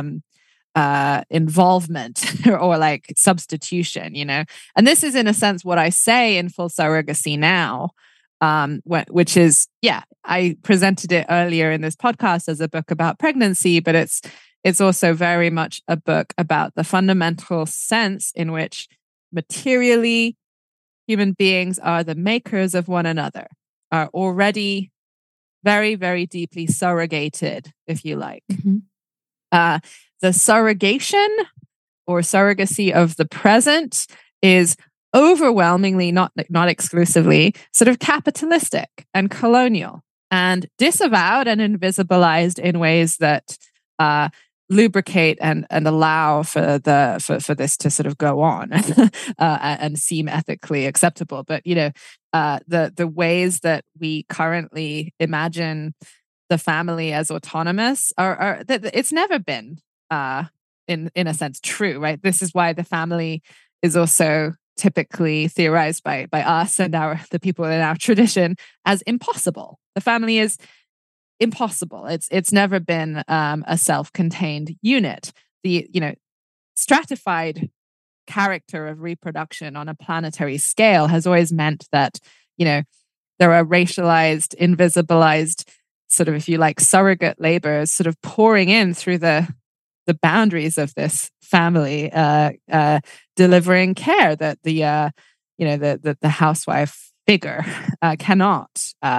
[SPEAKER 5] involvement or like substitution, And this is in a sense what I say in Full Surrogacy Now, which is, I presented it earlier in this podcast as a book about pregnancy, but it's also very much a book about the fundamental sense in which materially human beings are the makers of one another, are already very, very deeply surrogated, if you like. The surrogation or surrogacy of the present is overwhelmingly, not exclusively, sort of capitalistic and colonial, and disavowed and invisibilized in ways that lubricate and allow for this to sort of go on and seem ethically acceptable. But the ways that we currently imagine the family as autonomous are it's never been in a sense true, right? This is why the family is also typically theorized by us and the people in our tradition as impossible. The family is impossible. It's never been a self-contained unit. The stratified character of reproduction on a planetary scale has always meant that there are racialized, invisibilized, sort of, if you like, surrogate labors sort of pouring in through the boundaries of this family, delivering care that the housewife figure cannot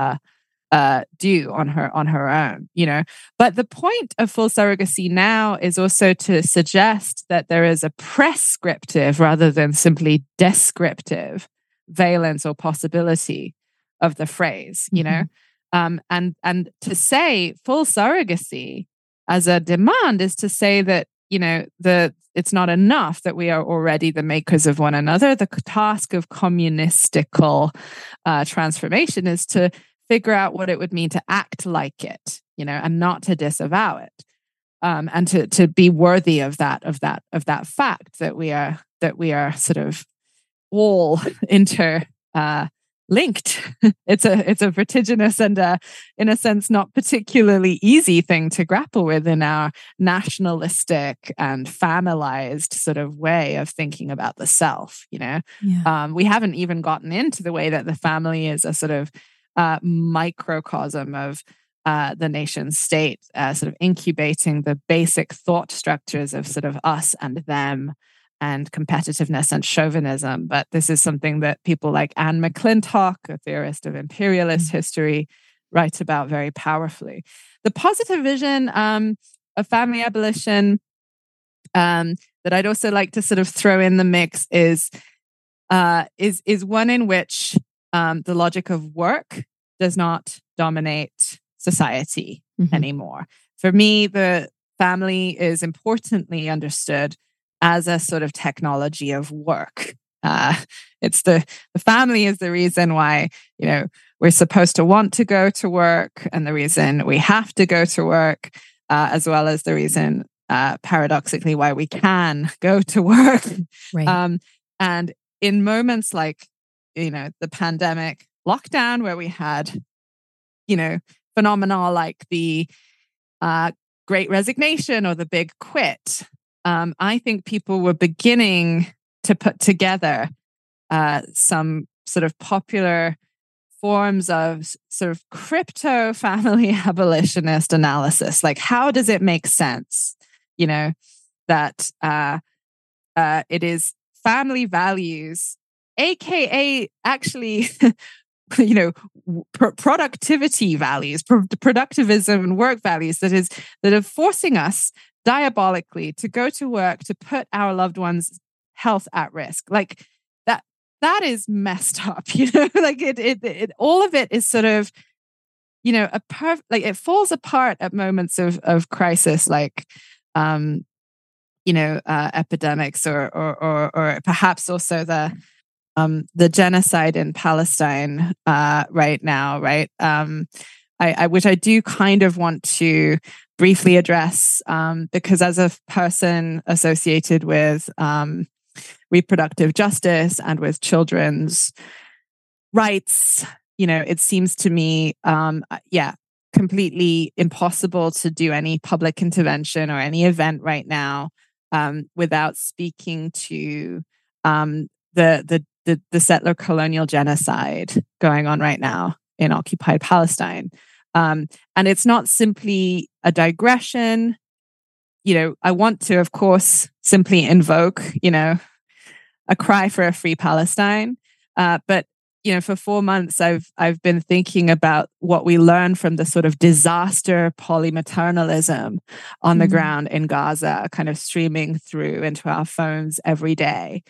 [SPEAKER 5] do on her own. But the point of Full Surrogacy Now is also to suggest that there is a prescriptive rather than simply descriptive valence or possibility of the phrase. And to say full surrogacy as a demand is to say that, it's not enough that we are already the makers of one another. The task of communistical transformation is to figure out what it would mean to act like it, and not to disavow it, and to be worthy of that fact that we are sort of all linked. It's a vertiginous and in a sense not particularly easy thing to grapple with in our nationalistic and familized sort of way of thinking about the self. We haven't even gotten into the way that the family is a sort of microcosm of the nation state, sort of incubating the basic thought structures of sort of us and them and competitiveness and chauvinism. But this is something that people like Anne McClintock, a theorist of imperialist history, writes about very powerfully. The positive vision of family abolition that I'd also like to sort of throw in the mix is one in which the logic of work does not dominate society anymore. For me, the family is importantly understood as a sort of technology of work. It's the family is the reason why, we're supposed to want to go to work, and the reason we have to go to work, as well as the reason, paradoxically, why we can go to work.
[SPEAKER 1] Right.
[SPEAKER 5] And in moments like, the pandemic lockdown, where we had, phenomena like the Great Resignation or the Big Quit, I think people were beginning to put together some sort of popular forms of sort of crypto family abolitionist analysis. Like, how does it make sense, that it is family values, aka actually, productivity values, productivism and work values that are forcing us diabolically to go to work to put our loved ones' health at risk. Like that is messed up, like it all of it is sort of, it falls apart at moments of crisis, like, epidemics or perhaps also the genocide in Palestine right now, right? Which I do kind of want to briefly address, because as a person associated with reproductive justice and with children's rights, it seems to me, completely impossible to do any public intervention or any event right now without speaking to the settler colonial genocide going on right now in occupied Palestine. And it's not simply a digression. I want to, of course, simply invoke, a cry for a free Palestine. But, for 4 months, I've been thinking about what we learned from the sort of disaster polymaternalism on the ground in Gaza, kind of streaming through into our phones every day.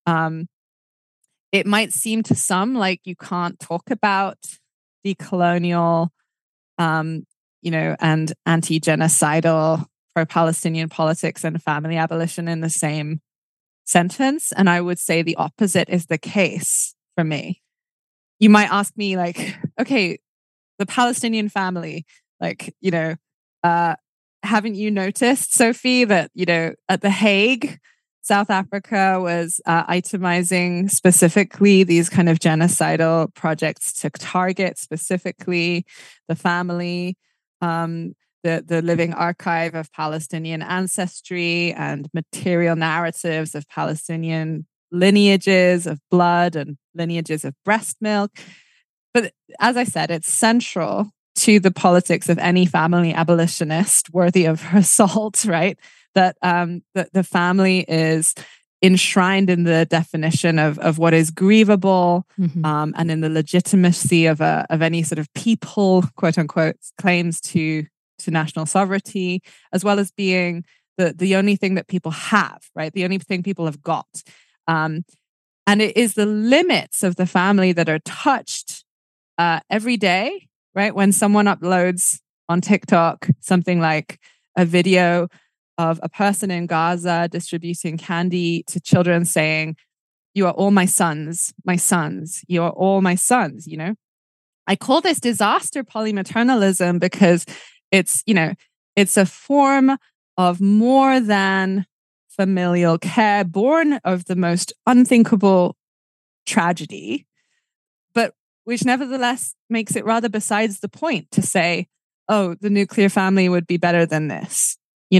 [SPEAKER 5] It might seem to some like you can't talk about decolonial, and anti-genocidal pro-Palestinian politics and family abolition in the same sentence. And I would say the opposite is the case for me. You might ask me, like, okay, the Palestinian family, like, haven't you noticed, Sophie, that, at The Hague, South Africa was itemizing specifically these kind of genocidal projects to target specifically the family, the living archive of Palestinian ancestry and material narratives of Palestinian lineages of blood and lineages of breast milk. But as I said, it's central to the politics of any family abolitionist worthy of her salt, right? That the family is enshrined in the definition of what is grievable, and in the legitimacy of any sort of people, quote unquote, claims to national sovereignty, as well as being the only thing that people have, right? The only thing people have got. And it is the limits of the family that are touched every day, right? When someone uploads on TikTok something like a video of a person in Gaza distributing candy to children saying, "You are all my sons, you are all my sons," I call this disaster polymaternalism because it's a form of more than familial care born of the most unthinkable tragedy, but which nevertheless makes it rather besides the point to say, oh, the nuclear family would be better than this,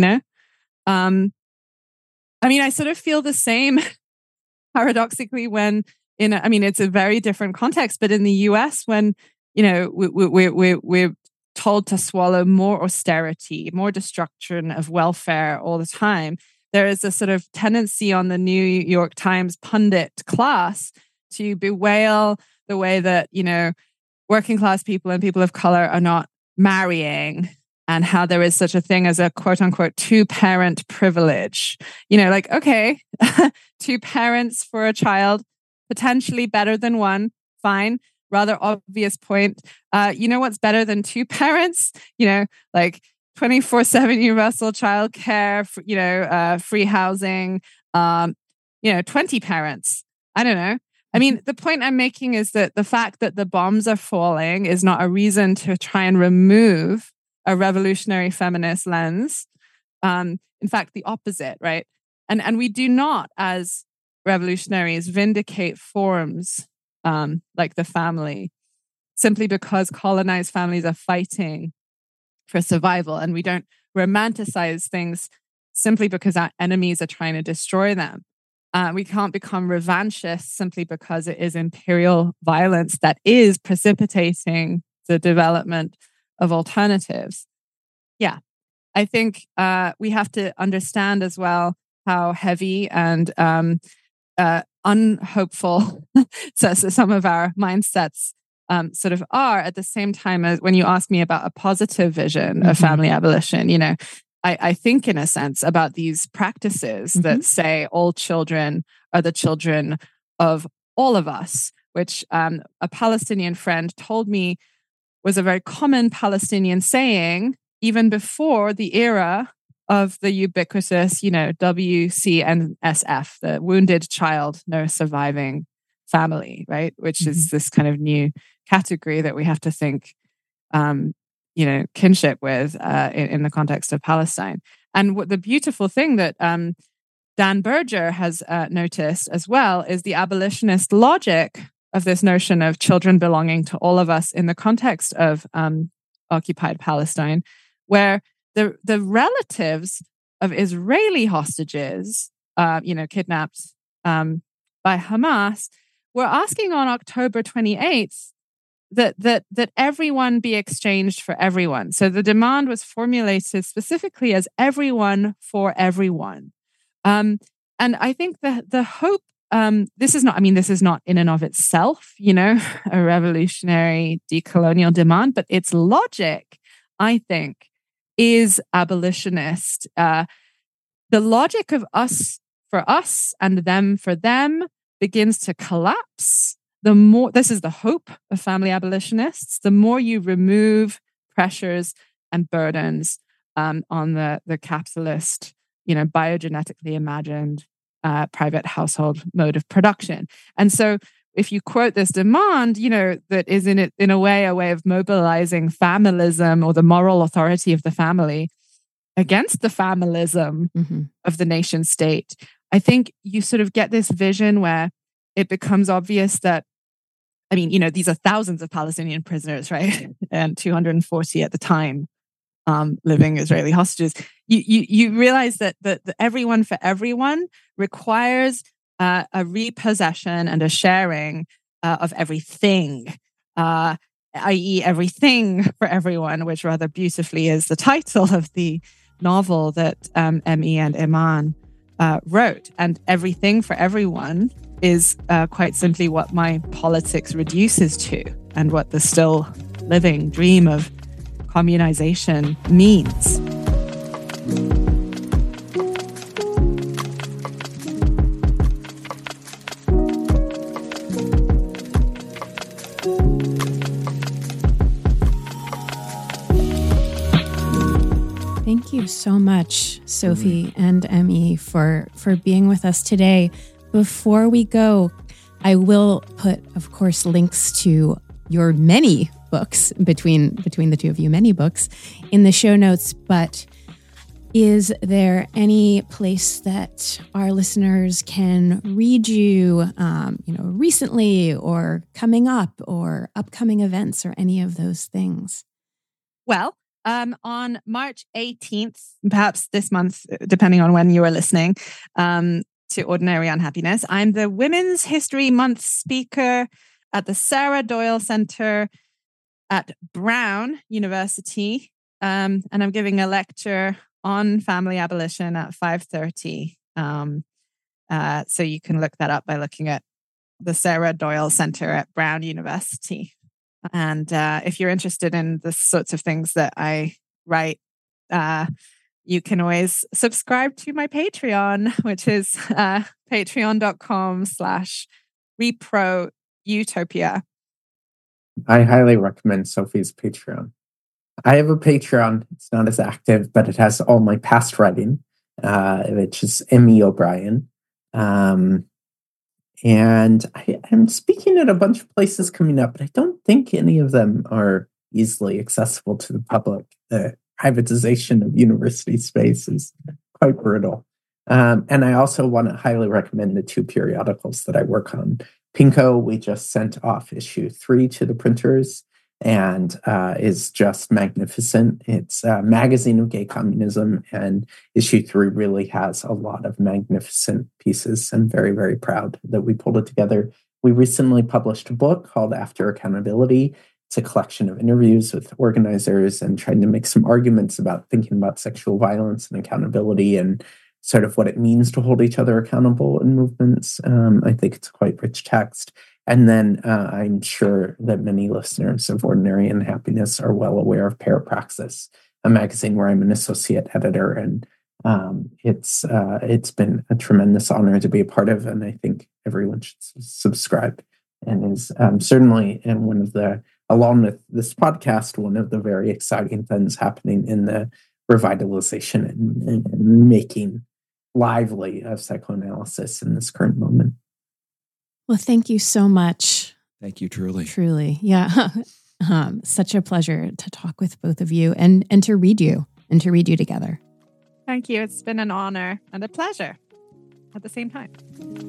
[SPEAKER 5] I sort of feel the same paradoxically when it's a very different context, but in the US, when, we're told to swallow more austerity, more destruction of welfare all the time, there is a sort of tendency on the New York Times pundit class to bewail the way that, working class people and people of color are not marrying, and how there is such a thing as a quote unquote two-parent privilege. Okay, two parents for a child, potentially better than one, fine. Rather obvious point. What's better than two parents? 24/7 universal childcare, free housing, 20 parents. I don't know. I mean, the point I'm making is that the fact that the bombs are falling is not a reason to try and remove a revolutionary feminist lens. In fact, the opposite, right? And we do not, as revolutionaries, vindicate forms like the family simply because colonized families are fighting for survival. And we don't romanticize things simply because our enemies are trying to destroy them. We can't become revanchists simply because it is imperial violence that is precipitating the development of alternatives. Yeah, I think we have to understand as well how heavy and unhopeful so some of our mindsets sort of are, at the same time as when you ask me about a positive vision of family abolition, I think in a sense about these practices that say all children are the children of all of us, which a Palestinian friend told me was a very common Palestinian saying even before the era of the ubiquitous, WCNSF, the Wounded Child No Surviving Family, right? Which is this kind of new category that we have to think, kinship with in the context of Palestine. And what the beautiful thing that Dan Berger has noticed as well is the abolitionist logic of this notion of children belonging to all of us in the context of occupied Palestine, where the relatives of Israeli hostages, kidnapped by Hamas, were asking on October 28th that everyone be exchanged for everyone. So the demand was formulated specifically as everyone for everyone. And I think the hope, this is not in and of itself, a revolutionary decolonial demand, but its logic, I think, is abolitionist. The logic of us for us and them for them begins to collapse. This is the hope of family abolitionists, the more you remove pressures and burdens on the capitalist, biogenetically imagined private household mode of production. And so if you quote this demand, that is in a way of mobilizing familism or the moral authority of the family against the familism of the nation state, I think you sort of get this vision where it becomes obvious that, these are thousands of Palestinian prisoners, right? And 240 at the time living Israeli hostages. You realize that the everyone for everyone requires a repossession and a sharing of everything, i.e. everything for everyone, which rather beautifully is the title of the novel that Emmy and Iman wrote. And everything for everyone is quite simply what my politics reduces to, and what the still living dream of communization means.
[SPEAKER 1] Thank you so much, Sophie and Emmy, for being with us today. Before we go, I will put, of course, links to your many books, between the two of you, many books, in the show notes. But is there any place that our listeners can read you, recently or coming up, or upcoming events, or any of those things?
[SPEAKER 5] Well, on March 18th, perhaps this month, depending on when you are listening, to Ordinary Unhappiness, I'm the Women's History Month speaker at the Sarah Doyle Center at Brown University. And I'm giving a lecture on family abolition at 5:30. So you can look that up by looking at the Sarah Doyle Center at Brown University. And if you're interested in the sorts of things that I write, you can always subscribe to my Patreon, which is patreon.com/ReproUtopia.
[SPEAKER 4] I highly recommend Sophie's Patreon. I have a Patreon. It's not as active, but it has all my past writing, which is Emmy O'Brien. And I'm speaking at a bunch of places coming up, but I don't think any of them are easily accessible to the public. The privatization of university space is quite brutal. And I also want to highly recommend the 2 periodicals that I work on. Pinko, we just sent off issue 3 to the printers and is just magnificent. It's a magazine of gay communism, and issue 3 really has a lot of magnificent pieces. I'm very, very proud that we pulled it together. We recently published a book called After Accountability. It's a collection of interviews with organizers and trying to make some arguments about thinking about sexual violence and accountability and sort of what it means to hold each other accountable in movements. I think it's a quite rich text. And then I'm sure that many listeners of Ordinary Unhappiness are well aware of Parapraxis, a magazine where I'm an associate editor. And it's been a tremendous honor to be a part of, and I think everyone should subscribe. And is certainly one of the, along with this podcast, one of the very exciting things happening in the revitalization and making lively of psychoanalysis in this current moment.
[SPEAKER 1] Well, thank you so much.
[SPEAKER 3] Thank you, truly.
[SPEAKER 1] Truly. Yeah. Such a pleasure to talk with both of you and to read you together.
[SPEAKER 5] Thank you. It's been an honor and a pleasure at the same time.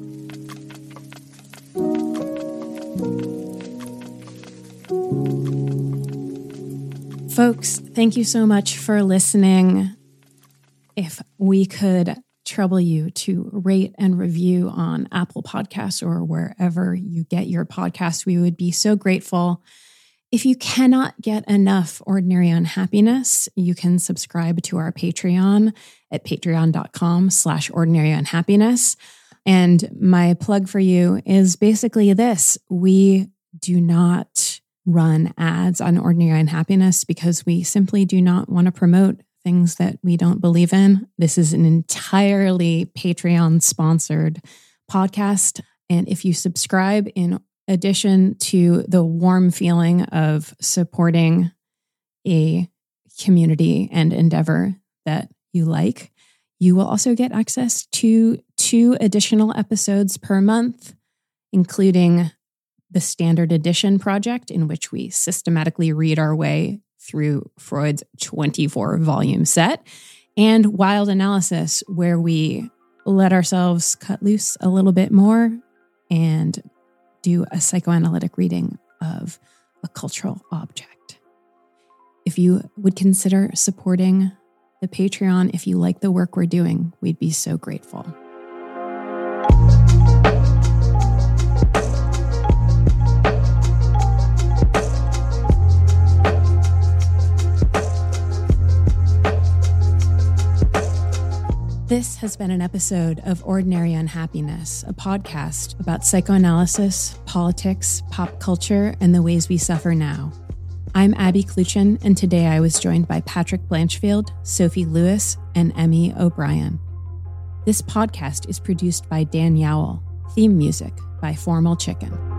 [SPEAKER 1] Folks, thank you so much for listening. If we could trouble you to rate and review on Apple Podcasts or wherever you get your podcasts, we would be so grateful. If you cannot get enough Ordinary Unhappiness, you can subscribe to our Patreon at patreon.com/ordinaryunhappiness. And my plug for you is basically this. We do not run ads on Ordinary Unhappiness because we simply do not want to promote things that we don't believe in. This is an entirely Patreon-sponsored podcast. And if you subscribe, in addition to the warm feeling of supporting a community and endeavor that you like, you will also get access to 2 additional episodes per month, including the Standard Edition project, in which we systematically read our way through Freud's 24-volume set, and Wild Analysis, where we let ourselves cut loose a little bit more and do a psychoanalytic reading of a cultural object. If you would consider supporting the Patreon, if you like the work we're doing, we'd be so grateful. This has been an episode of Ordinary Unhappiness, a podcast about psychoanalysis, politics, pop culture, and the ways we suffer now. I'm Abby Kluchin, and today I was joined by Patrick Blanchfield, Sophie Lewis, and Emmy O'Brien. This podcast is produced by Dan Yowell. Theme music by Formal Chicken.